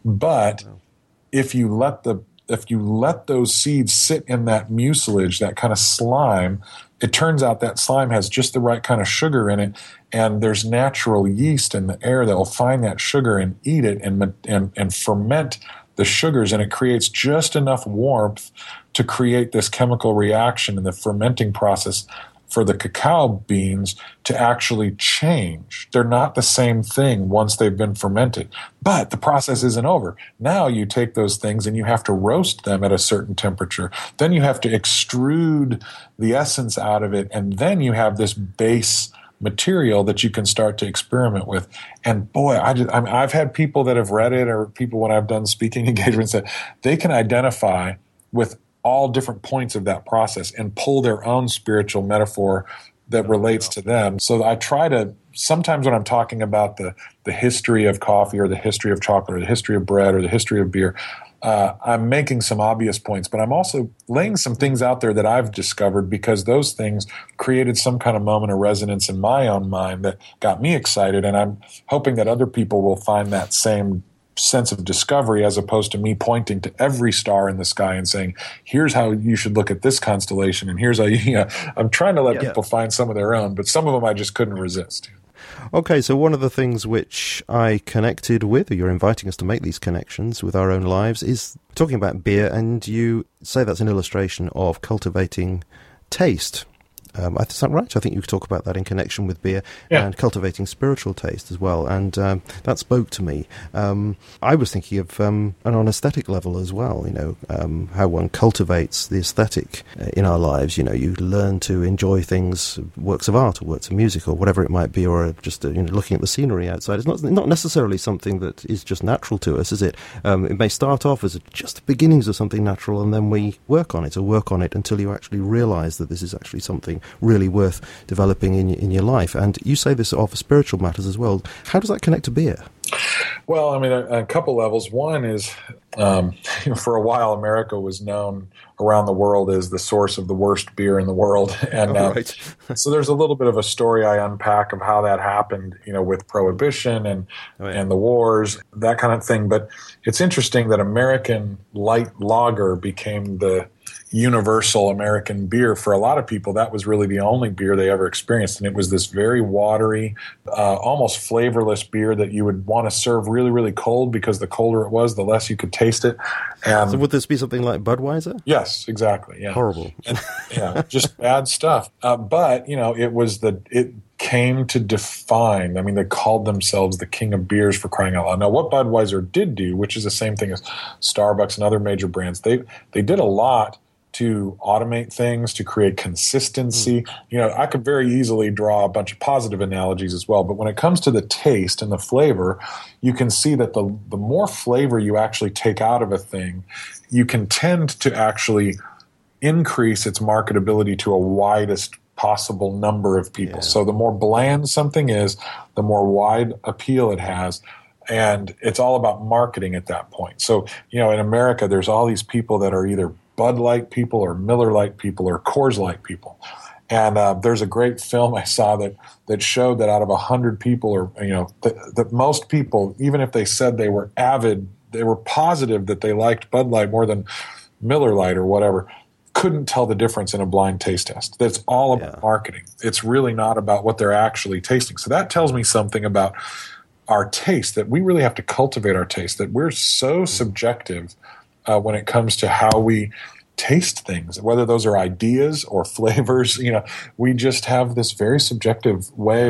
But if you let the if you let those seeds sit in that mucilage, that kind of slime, it turns out that slime has just the right kind of sugar in it, and there's natural yeast in the air that will find that sugar and eat it and and, and ferment the sugars, and it creates just enough warmth to create this chemical reaction in the fermenting process for the cacao beans to actually change. They're not the same thing once they've been fermented. But the process isn't over. Now you take those things and you have to roast them at a certain temperature. Then you have to extrude the essence out of it, and then you have this base material that you can start to experiment with. And boy, I just, I mean, I've had people that have read it, or people when I've done speaking engagements, that they can identify with all different points of that process and pull their own spiritual metaphor that relates to them. So I try to, sometimes when I'm talking about the, the history of coffee or the history of chocolate or the history of bread or the history of beer, uh, I'm making some obvious points, but I'm also laying some things out there that I've discovered because those things created some kind of moment of resonance in my own mind that got me excited. And I'm hoping that other people will find that same sense of discovery, as opposed to me pointing to every star in the sky and saying, here's how you should look at this constellation, and here's how you, you know, I'm trying to let yeah. people find some of their own, but some of them I just couldn't resist. Okay, so one of the things which I connected with, or you're inviting us to make these connections with our own lives, is talking about beer, and you say that's an illustration of cultivating taste. Um, is that right? I think you talk about that in connection with beer yeah. and cultivating spiritual taste as well, and um, that spoke to me. Um, I was thinking of um, on an aesthetic level as well, you know, um, how one cultivates the aesthetic in our lives. You know, you learn to enjoy things, works of art or works of music or whatever it might be, or just uh, you know, looking at the scenery outside. It's not not necessarily something that is just natural to us, is it? Um, it may start off as just the beginnings of something natural, and then we work on it or work on it until you actually realise that this is actually something really worth developing in in your life. And you say this of spiritual matters as well. How does that connect to beer? Well, I mean, a, a couple levels. One is, um, you know, for a while, America was known around the world as the source of the worst beer in the world, and oh, uh, right. so there's a little bit of a story I unpack of how that happened, you know, with Prohibition and oh, yeah. and the wars, that kind of thing. But it's interesting that American light lager became the universal American beer. For a lot of people, that was really the only beer they ever experienced, and it was this very watery, uh, almost flavorless beer that you would want to serve really, really cold, because the colder it was, the less you could taste it. And so would this be something like Budweiser? Yes, exactly. Yeah, horrible. And, yeah, just bad stuff. Uh, but you know, it was the it. came to define, I mean, they called themselves the king of beers, for crying out loud. Now, what Budweiser did do, which is the same thing as Starbucks and other major brands, they they did a lot to automate things, to create consistency. Mm. You know, I could very easily draw a bunch of positive analogies as well, but when it comes to the taste and the flavor, you can see that the the more flavor you actually take out of a thing, you can tend to actually increase its marketability to a widest possible number of people. Yeah. So the more bland something is, the more wide appeal it has. And it's all about marketing at that point. So, you know, in America, there's all these people that are either Bud Light people or Miller Light people or Coors Light people. And uh, there's a great film I saw that that showed that out of a hundred people, or you know, that, that most people, even if they said they were avid, they were positive that they liked Bud Light more than Miller Light or whatever, couldn't tell the difference in a blind taste test. That's all about yeah. marketing. It's really not about what they're actually tasting. So that tells me something about our taste, that we really have to cultivate our taste, that we're so subjective uh, when it comes to how we taste things, whether those are ideas or flavors. You know, we just have this very subjective way of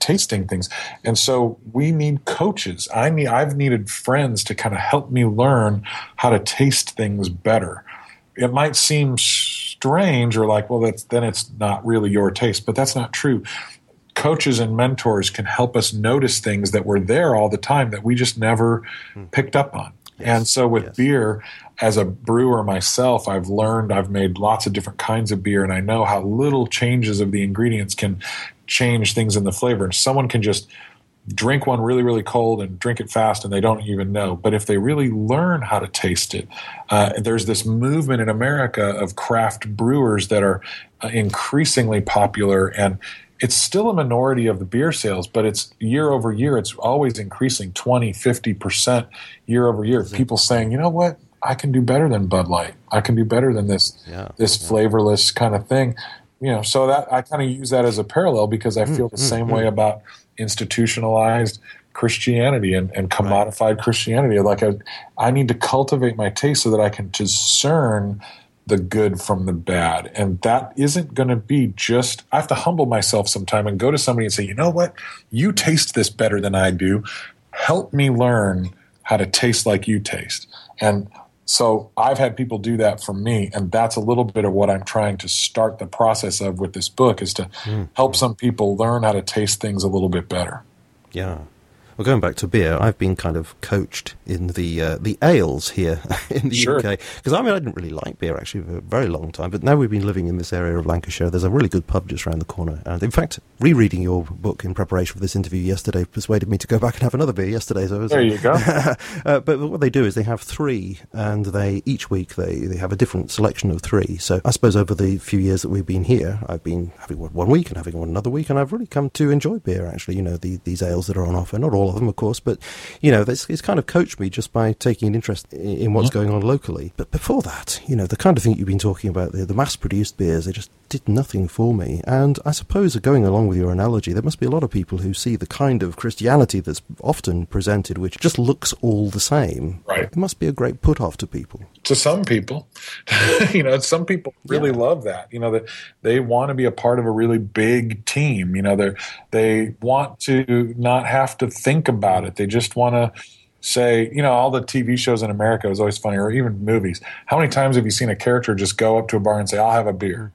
tasting things. And so we need coaches. I need, I've needed friends to kind of help me learn how to taste things better. It might seem strange or like, well, that's, then it's not really your taste, but that's not true. Coaches and mentors can help us notice things that were there all the time that we just never mm. picked up on. Yes. And so with yes. beer, as a brewer myself, I've learned, I've made lots of different kinds of beer, and I know how little changes of the ingredients can change things in the flavor. And someone can just drink one really, really cold and drink it fast, and they don't even know. But if they really learn how to taste it, uh, there's this movement in America of craft brewers that are uh, increasingly popular, and it's still a minority of the beer sales, but it's year over year, it's always increasing twenty, fifty percent year over year. People saying, you know what, I can do better than Bud Light. I can do better than this yeah, this yeah. flavorless kind of thing. You know, so that I kind of use that as a parallel because I feel mm, the mm, same mm. way about institutionalized Christianity and, and commodified right. Christianity. Like I, I need to cultivate my taste so that I can discern the good from the bad. And that isn't going to be just, I have to humble myself sometime and go to somebody and say, you know what, you taste this better than I do. Help me learn how to taste like you taste. And so I've had people do that for me, and that's a little bit of what I'm trying to start the process of with this book, is to mm. help some people learn how to taste things a little bit better. Yeah. Well, going back to beer, I've been kind of coached in the uh, the ales here in the sure. U K. Because, I mean, I didn't really like beer, actually, for a very long time. But now we've been living in this area of Lancashire. There's a really good pub just around the corner. And, in fact, rereading your book in preparation for this interview yesterday persuaded me to go back and have another beer yesterday. So it was, there you go. uh, but what they do is they have three, and they each week they, they have a different selection of three. So I suppose over the few years that we've been here, I've been having one one week and having one another week, and I've really come to enjoy beer, actually. You know, the, these ales that are on offer. Not all of them, of course, but you know, it's, it's kind of coached me just by taking an interest in, in what's going on locally. But before that, you know, the kind of thing you've been talking about, the, the mass-produced beers, they just did nothing for me. And I suppose, going along with your analogy, there must be a lot of people who see the kind of Christianity that's often presented, which just looks all the same. Right. It must be a great put-off to people. To some people. You know, some people really yeah. love that. You know, that they want to be a part of a really big team. You know, they they want to not have to think about it. They just want to say, you know, all the T V shows in America is always funny, or even movies. How many times have you seen a character just go up to a bar and say, I'll have a beer?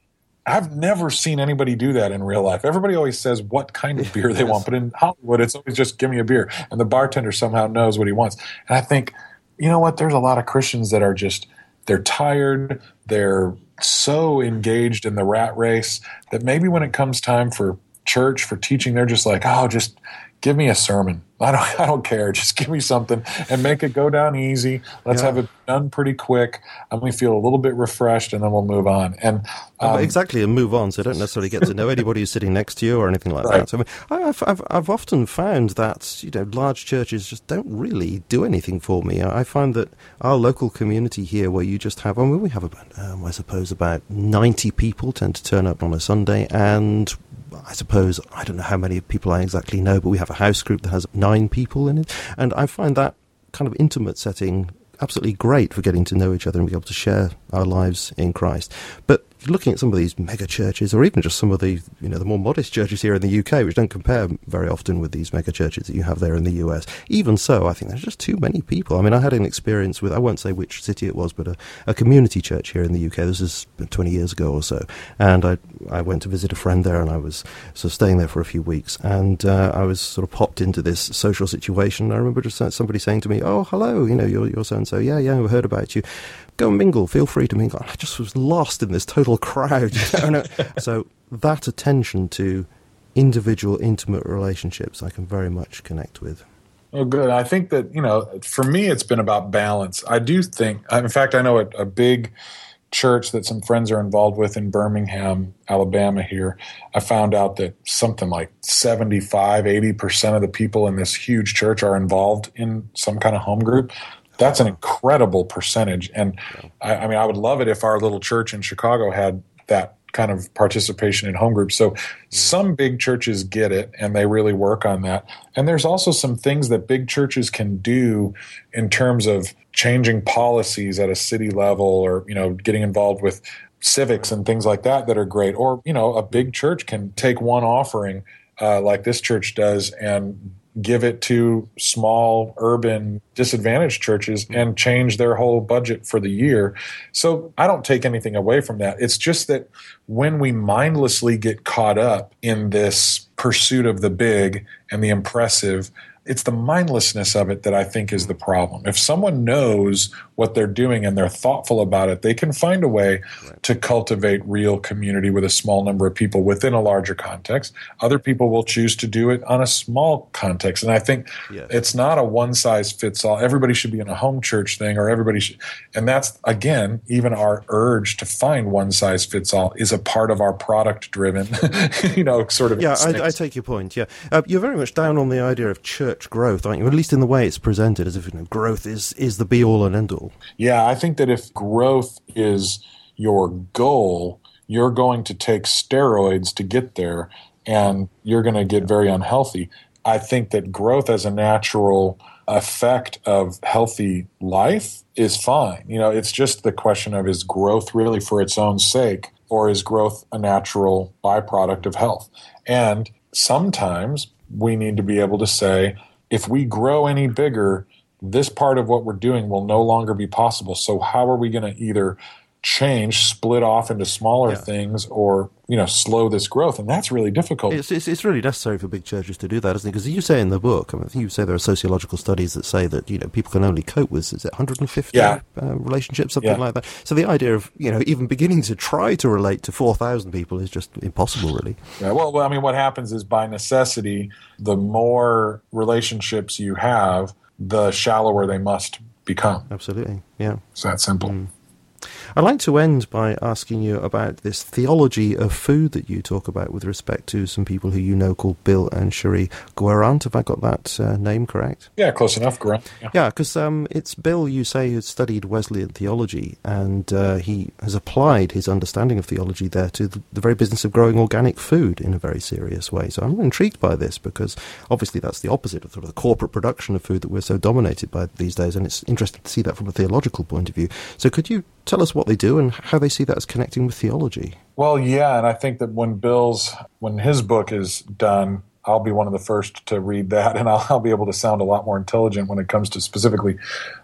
I've never seen anybody do that in real life. Everybody always says what kind of beer they yes. want, but in Hollywood, it's always just give me a beer. And the bartender somehow knows what he wants. And I think, you know what, there's a lot of Christians that are just, they're tired, they're so engaged in the rat race that maybe when it comes time for church, for teaching, they're just like, oh, just give me a sermon. I don't I don't care. Just give me something and make it go down easy. Let's yeah. have it done pretty quick. And we feel a little bit refreshed, and then we'll move on. And um, oh, exactly, and move on. So don't necessarily get to know anybody who's sitting next to you or anything like right. that. So I mean, I've, I've I've often found that, you know, large churches just don't really do anything for me. I find that our local community here, where you just have, I mean, we have about, um, I suppose, about ninety people tend to turn up on a Sunday, and I suppose, I don't know how many people I exactly know, but we have a house group that has nine people in it. And I find that kind of intimate setting absolutely great for getting to know each other and be able to share our lives in Christ. But looking at some of these mega churches, or even just some of the, you know, the more modest churches here in the U K, which don't compare very often with these mega churches that you have there in the U S, even so, I think there's just too many people. I mean, I had an experience with, I won't say which city it was, but a, a community church here in the U K. This is twenty years ago or so. And I I went to visit a friend there, and I was sort of staying there for a few weeks. And uh, I was sort of popped into this social situation. I remember just somebody saying to me, oh, hello, you know, you're, you're so-and-so. Yeah, yeah, I heard about you. Go and mingle, feel free to mingle. I just was lost in this total crowd. You know? So that attention to individual, intimate relationships, I can very much connect with. Oh, good. I think that, you know, for me, it's been about balance. I do think, in fact, I know a, a big church that some friends are involved with in Birmingham, Alabama here. I found out that something like seventy-five, eighty percent of the people in this huge church are involved in some kind of home group. That's an incredible percentage. And I, I mean, I would love it if our little church in Chicago had that kind of participation in home groups. So some big churches get it, and they really work on that. And there's also some things that big churches can do in terms of changing policies at a city level, or, you know, getting involved with civics and things like that that are great. Or, you know, a big church can take one offering uh, like this church does and give it to small urban disadvantaged churches and change their whole budget for the year. So I don't take anything away from that. It's just that when we mindlessly get caught up in this pursuit of the big and the impressive, it's the mindlessness of it that I think is the problem. If someone knows what they're doing and they're thoughtful about it, they can find a way right. to cultivate real community with a small number of people within a larger context. Other people will choose to do it on a small context. And I think yes. it's not a one-size-fits-all. Everybody should be in a home church thing, or everybody should. And that's, again, even our urge to find one-size-fits-all is a part of our product-driven, you know, sort of. Yeah, I, I take your point, yeah. Uh, you're very much down on the idea of church growth, aren't you? At least in the way it's presented, as if you know, growth is, is the be-all and end-all. Yeah, I think that if growth is your goal, you're going to take steroids to get there, and you're going to get very unhealthy. I think that growth as a natural effect of healthy life is fine. You know, it's just the question of, is growth really for its own sake, or is growth a natural byproduct of health? And sometimes we need to be able to say, if we grow any bigger, this part of what we're doing will no longer be possible. So how are we going to either change, split off into smaller yeah. things, or, you know, slow this growth? And that's really difficult. It's, it's, it's really necessary for big churches to do that, isn't it? Because you say in the book, I mean, you say there are sociological studies that say that, you know, people can only cope with, is it one hundred fifty yeah. uh, relationships, something yeah. like that. So the idea of, you know, even beginning to try to relate to four thousand people is just impossible, really. Yeah, well, well, I mean, what happens is, by necessity, the more relationships you have, the shallower they must become. Absolutely, yeah. It's that simple. Mm. I'd like to end by asking you about this theology of food that you talk about with respect to some people who you know called Bill and Cherie Guérant. Have I got that uh, name correct? Yeah, close enough, Guérant. Yeah, because yeah, um, it's Bill, you say, who studied Wesleyan theology, and uh, he has applied his understanding of theology there to the, the very business of growing organic food in a very serious way. So I'm intrigued by this, because obviously that's the opposite of sort of the corporate production of food that we're so dominated by these days, and it's interesting to see that from a theological point of view. So could you tell us what they do and how they see that as connecting with theology? Well, yeah, and I think that when Bill's, when his book is done, I'll be one of the first to read that, and I'll, I'll be able to sound a lot more intelligent when it comes to specifically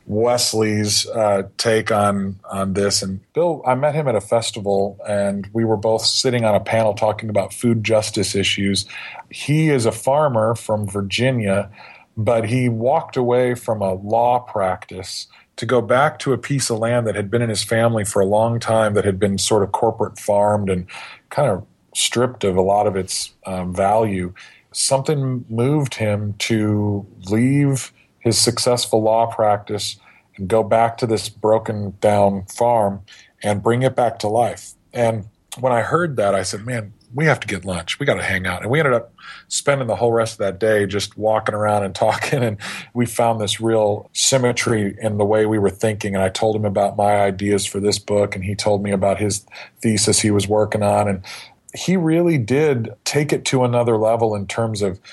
Wesley's uh, take on on this. And Bill, I met him at a festival, and we were both sitting on a panel talking about food justice issues. He is a farmer from Virginia, but he walked away from a law practice to go back to a piece of land that had been in his family for a long time, that had been sort of corporate farmed and kind of stripped of a lot of its um, value. Something moved him to leave his successful law practice and go back to this broken down farm and bring it back to life. And when I heard that, I said, man, we have to get lunch. We got to hang out. And we ended up spending the whole rest of that day just walking around and talking. And we found this real symmetry in the way we were thinking. And I told him about my ideas for this book, and he told me about his thesis he was working on. And he really did take it to another level in terms of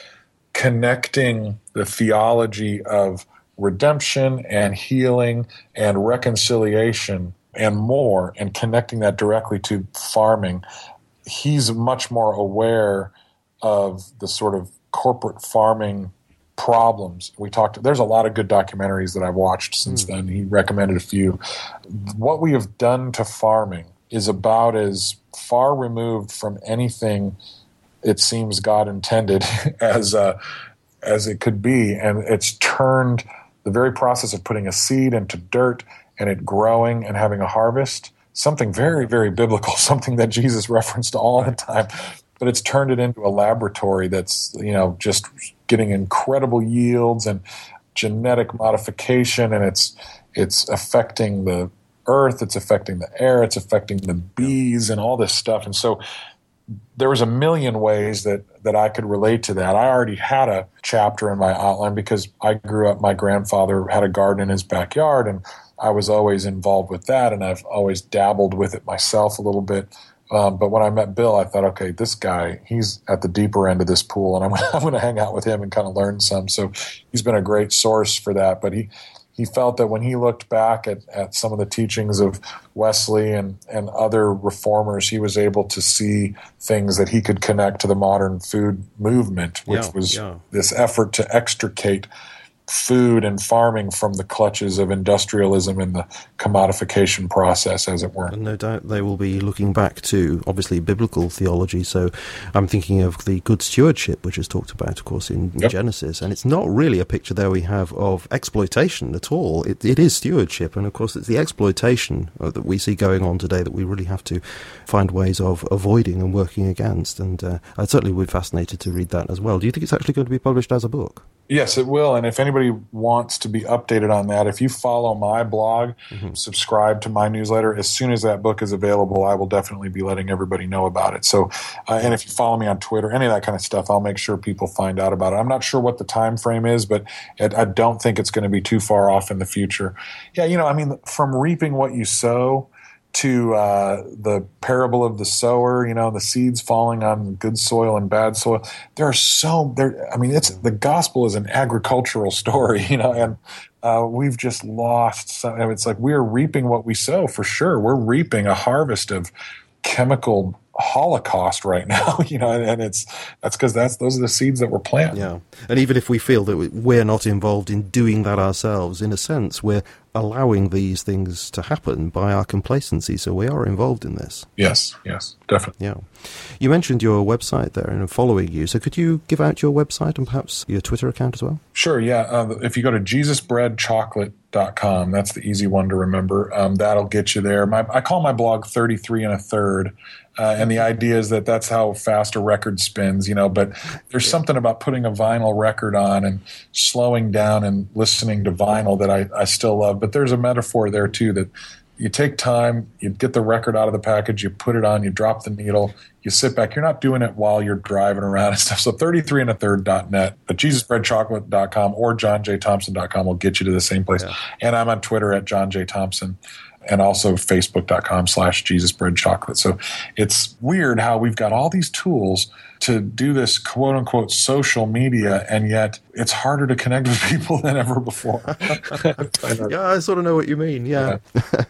connecting the theology of redemption and healing and reconciliation and more, and connecting that directly to farming. He's much more aware of the sort of corporate farming problems. We talked, there's a lot of good documentaries that I've watched since mm. then. He recommended a few. What we have done to farming is about as far removed from anything it seems God intended as uh, as it could be. And it's turned the very process of putting a seed into dirt and it growing and having a harvest, something very, very biblical, something that Jesus referenced all the time. But it's turned it into a laboratory that's, you know, just getting incredible yields and genetic modification, and it's it's affecting the earth, it's affecting the air, it's affecting the bees and all this stuff. And so there was a million ways that, that I could relate to that. I already had a chapter in my outline because I grew up, my grandfather had a garden in his backyard, and I was always involved with that, and I've always dabbled with it myself a little bit. Um, but when I met Bill, I thought, okay, this guy, he's at the deeper end of this pool, and I'm, I'm going to hang out with him and kind of learn some. So he's been a great source for that. But he he felt that when he looked back at, at some of the teachings of Wesley and, and other reformers, he was able to see things that he could connect to the modern food movement, which yeah, was yeah. this effort to extricate food and farming from the clutches of industrialism and the commodification process, as it were. And no doubt they will be looking back to, obviously, biblical theology. So I'm thinking of the good stewardship, which is talked about, of course, in, in yep. Genesis. And it's not really a picture there we have of exploitation at all. It, it is stewardship. And, of course, it's the exploitation that we see going on today that we really have to find ways of avoiding and working against. And uh, I certainly would be fascinated to read that as well. Do you think it's actually going to be published as a book? Yes, it will. And if anybody wants to be updated on that, if you follow my blog, mm-hmm. subscribe to my newsletter, as soon as that book is available, I will definitely be letting everybody know about it. So, uh, and if you follow me on Twitter, any of that kind of stuff, I'll make sure people find out about it. I'm not sure what the time frame is, but it, I don't think it's going to be too far off in the future. Yeah, you know, I mean, from reaping what you sow to uh, the parable of the sower, you know, the seeds falling on good soil and bad soil. There are so there. I mean, it's the gospel is an agricultural story, you know, and uh, we've just lost. Some, it's like we're reaping what we sow for sure. We're reaping a harvest of chemical holocaust right now, you know, and, and it's that's because that's those are the seeds that we're planting. Yeah, and even if we feel that we're not involved in doing that ourselves, in a sense, we're allowing these things to happen by our complacency. So we are involved in this. Yes, yes, definitely. Yeah, you mentioned your website there and following you. So could you give out your website and perhaps your Twitter account as well? Sure. Yeah, uh, if you go to jesus bread chocolate dot com, that's the easy one to remember. Um, that'll get you there. My, I call my blog thirty-three and a third. Uh, and the idea is that that's how fast a record spins, you know, but there's something about putting a vinyl record on and slowing down and listening to vinyl that I, I still love. But there's a metaphor there, too, that you take time, you get the record out of the package, you put it on, you drop the needle, you sit back. You're not doing it while you're driving around and stuff. So thirty-three and a third dot net, but jesus bread chocolate dot com or john j thompson dot com will get you to the same place. Yeah. And I'm on Twitter at John J. Thompson. And also facebook.com slash Jesus Bread Chocolate. So it's weird how we've got all these tools to do this quote unquote social media, and yet it's harder to connect with people than ever before. Yeah, I sort of know what you mean. Yeah. yeah.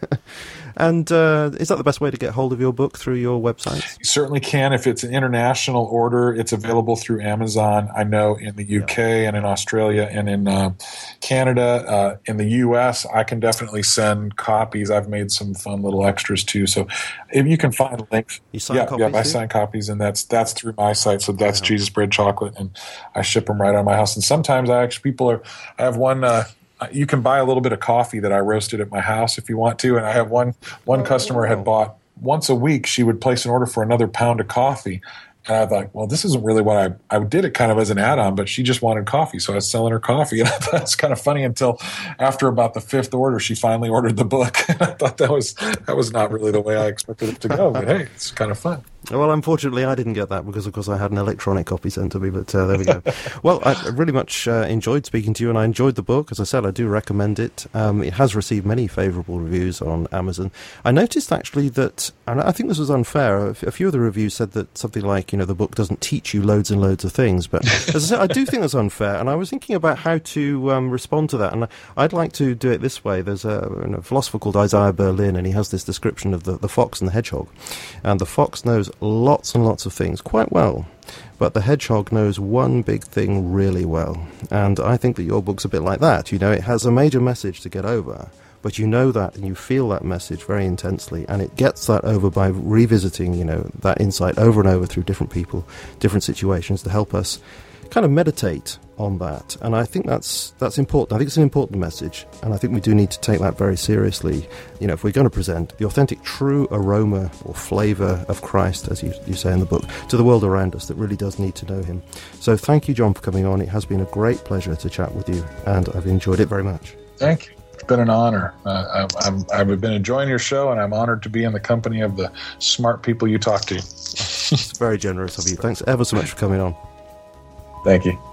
And uh, is that the best way to get hold of your book, through your website? You certainly can. If it's an international order, it's available through Amazon. I know in the U K yeah. and in Australia and in uh, Canada. Uh, in the U S, I can definitely send copies. I've made some fun little extras too. So if you can find links. You sign yeah, copies yeah, I too? sign copies, and that's that's through my site. So that's yeah. Jesus Bread Chocolate, and I ship them right out of my house. And sometimes I actually people are. I have one. Uh, You can buy a little bit of coffee that I roasted at my house if you want to. And I have one one oh, customer wow. had bought once a week. She would place an order for another pound of coffee. And I thought, well, this isn't really what I – I did it kind of as an add-on, but she just wanted coffee. So I was selling her coffee. And I thought it was kind of funny until after about the fifth order, she finally ordered the book. And I thought that was that was not really the way I expected it to go. But, hey, it's kind of fun. Well, unfortunately, I didn't get that because, of course, I had an electronic copy sent to me, but uh, there we go. Well, I really much uh, enjoyed speaking to you, and I enjoyed the book. As I said, I do recommend it. Um, it has received many favourable reviews on Amazon. I noticed, actually, that, and I think this was unfair, a few of the reviews said that something like, you know, the book doesn't teach you loads and loads of things, but as I said, I do think that's unfair, and I was thinking about how to um, respond to that, and I'd like to do it this way. There's a, a philosopher called Isaiah Berlin, and he has this description of the, the fox and the hedgehog, and the fox knows lots and lots of things quite well, but the hedgehog knows one big thing really well. And I think that your book's a bit like that. You know, it has a major message to get over, but you know that and you feel that message very intensely, and it gets that over by revisiting, you know, that insight over and over through different people, different situations, to help us kind of meditate on that. And I think that's that's important. I think it's an important message, and I think we do need to take that very seriously. You know, if we're going to present the authentic, true aroma or flavour of Christ, as you, you say in the book, to the world around us that really does need to know him. So thank you, John, for coming on. It has been a great pleasure to chat with you, and I've enjoyed it very much. Thank you. It's been an honor. Uh, I'm, I'm, I've been enjoying your show, and I'm honored to be in the company of the smart people you talk to. It's very generous of you. Thanks ever so much for coming on. Thank you.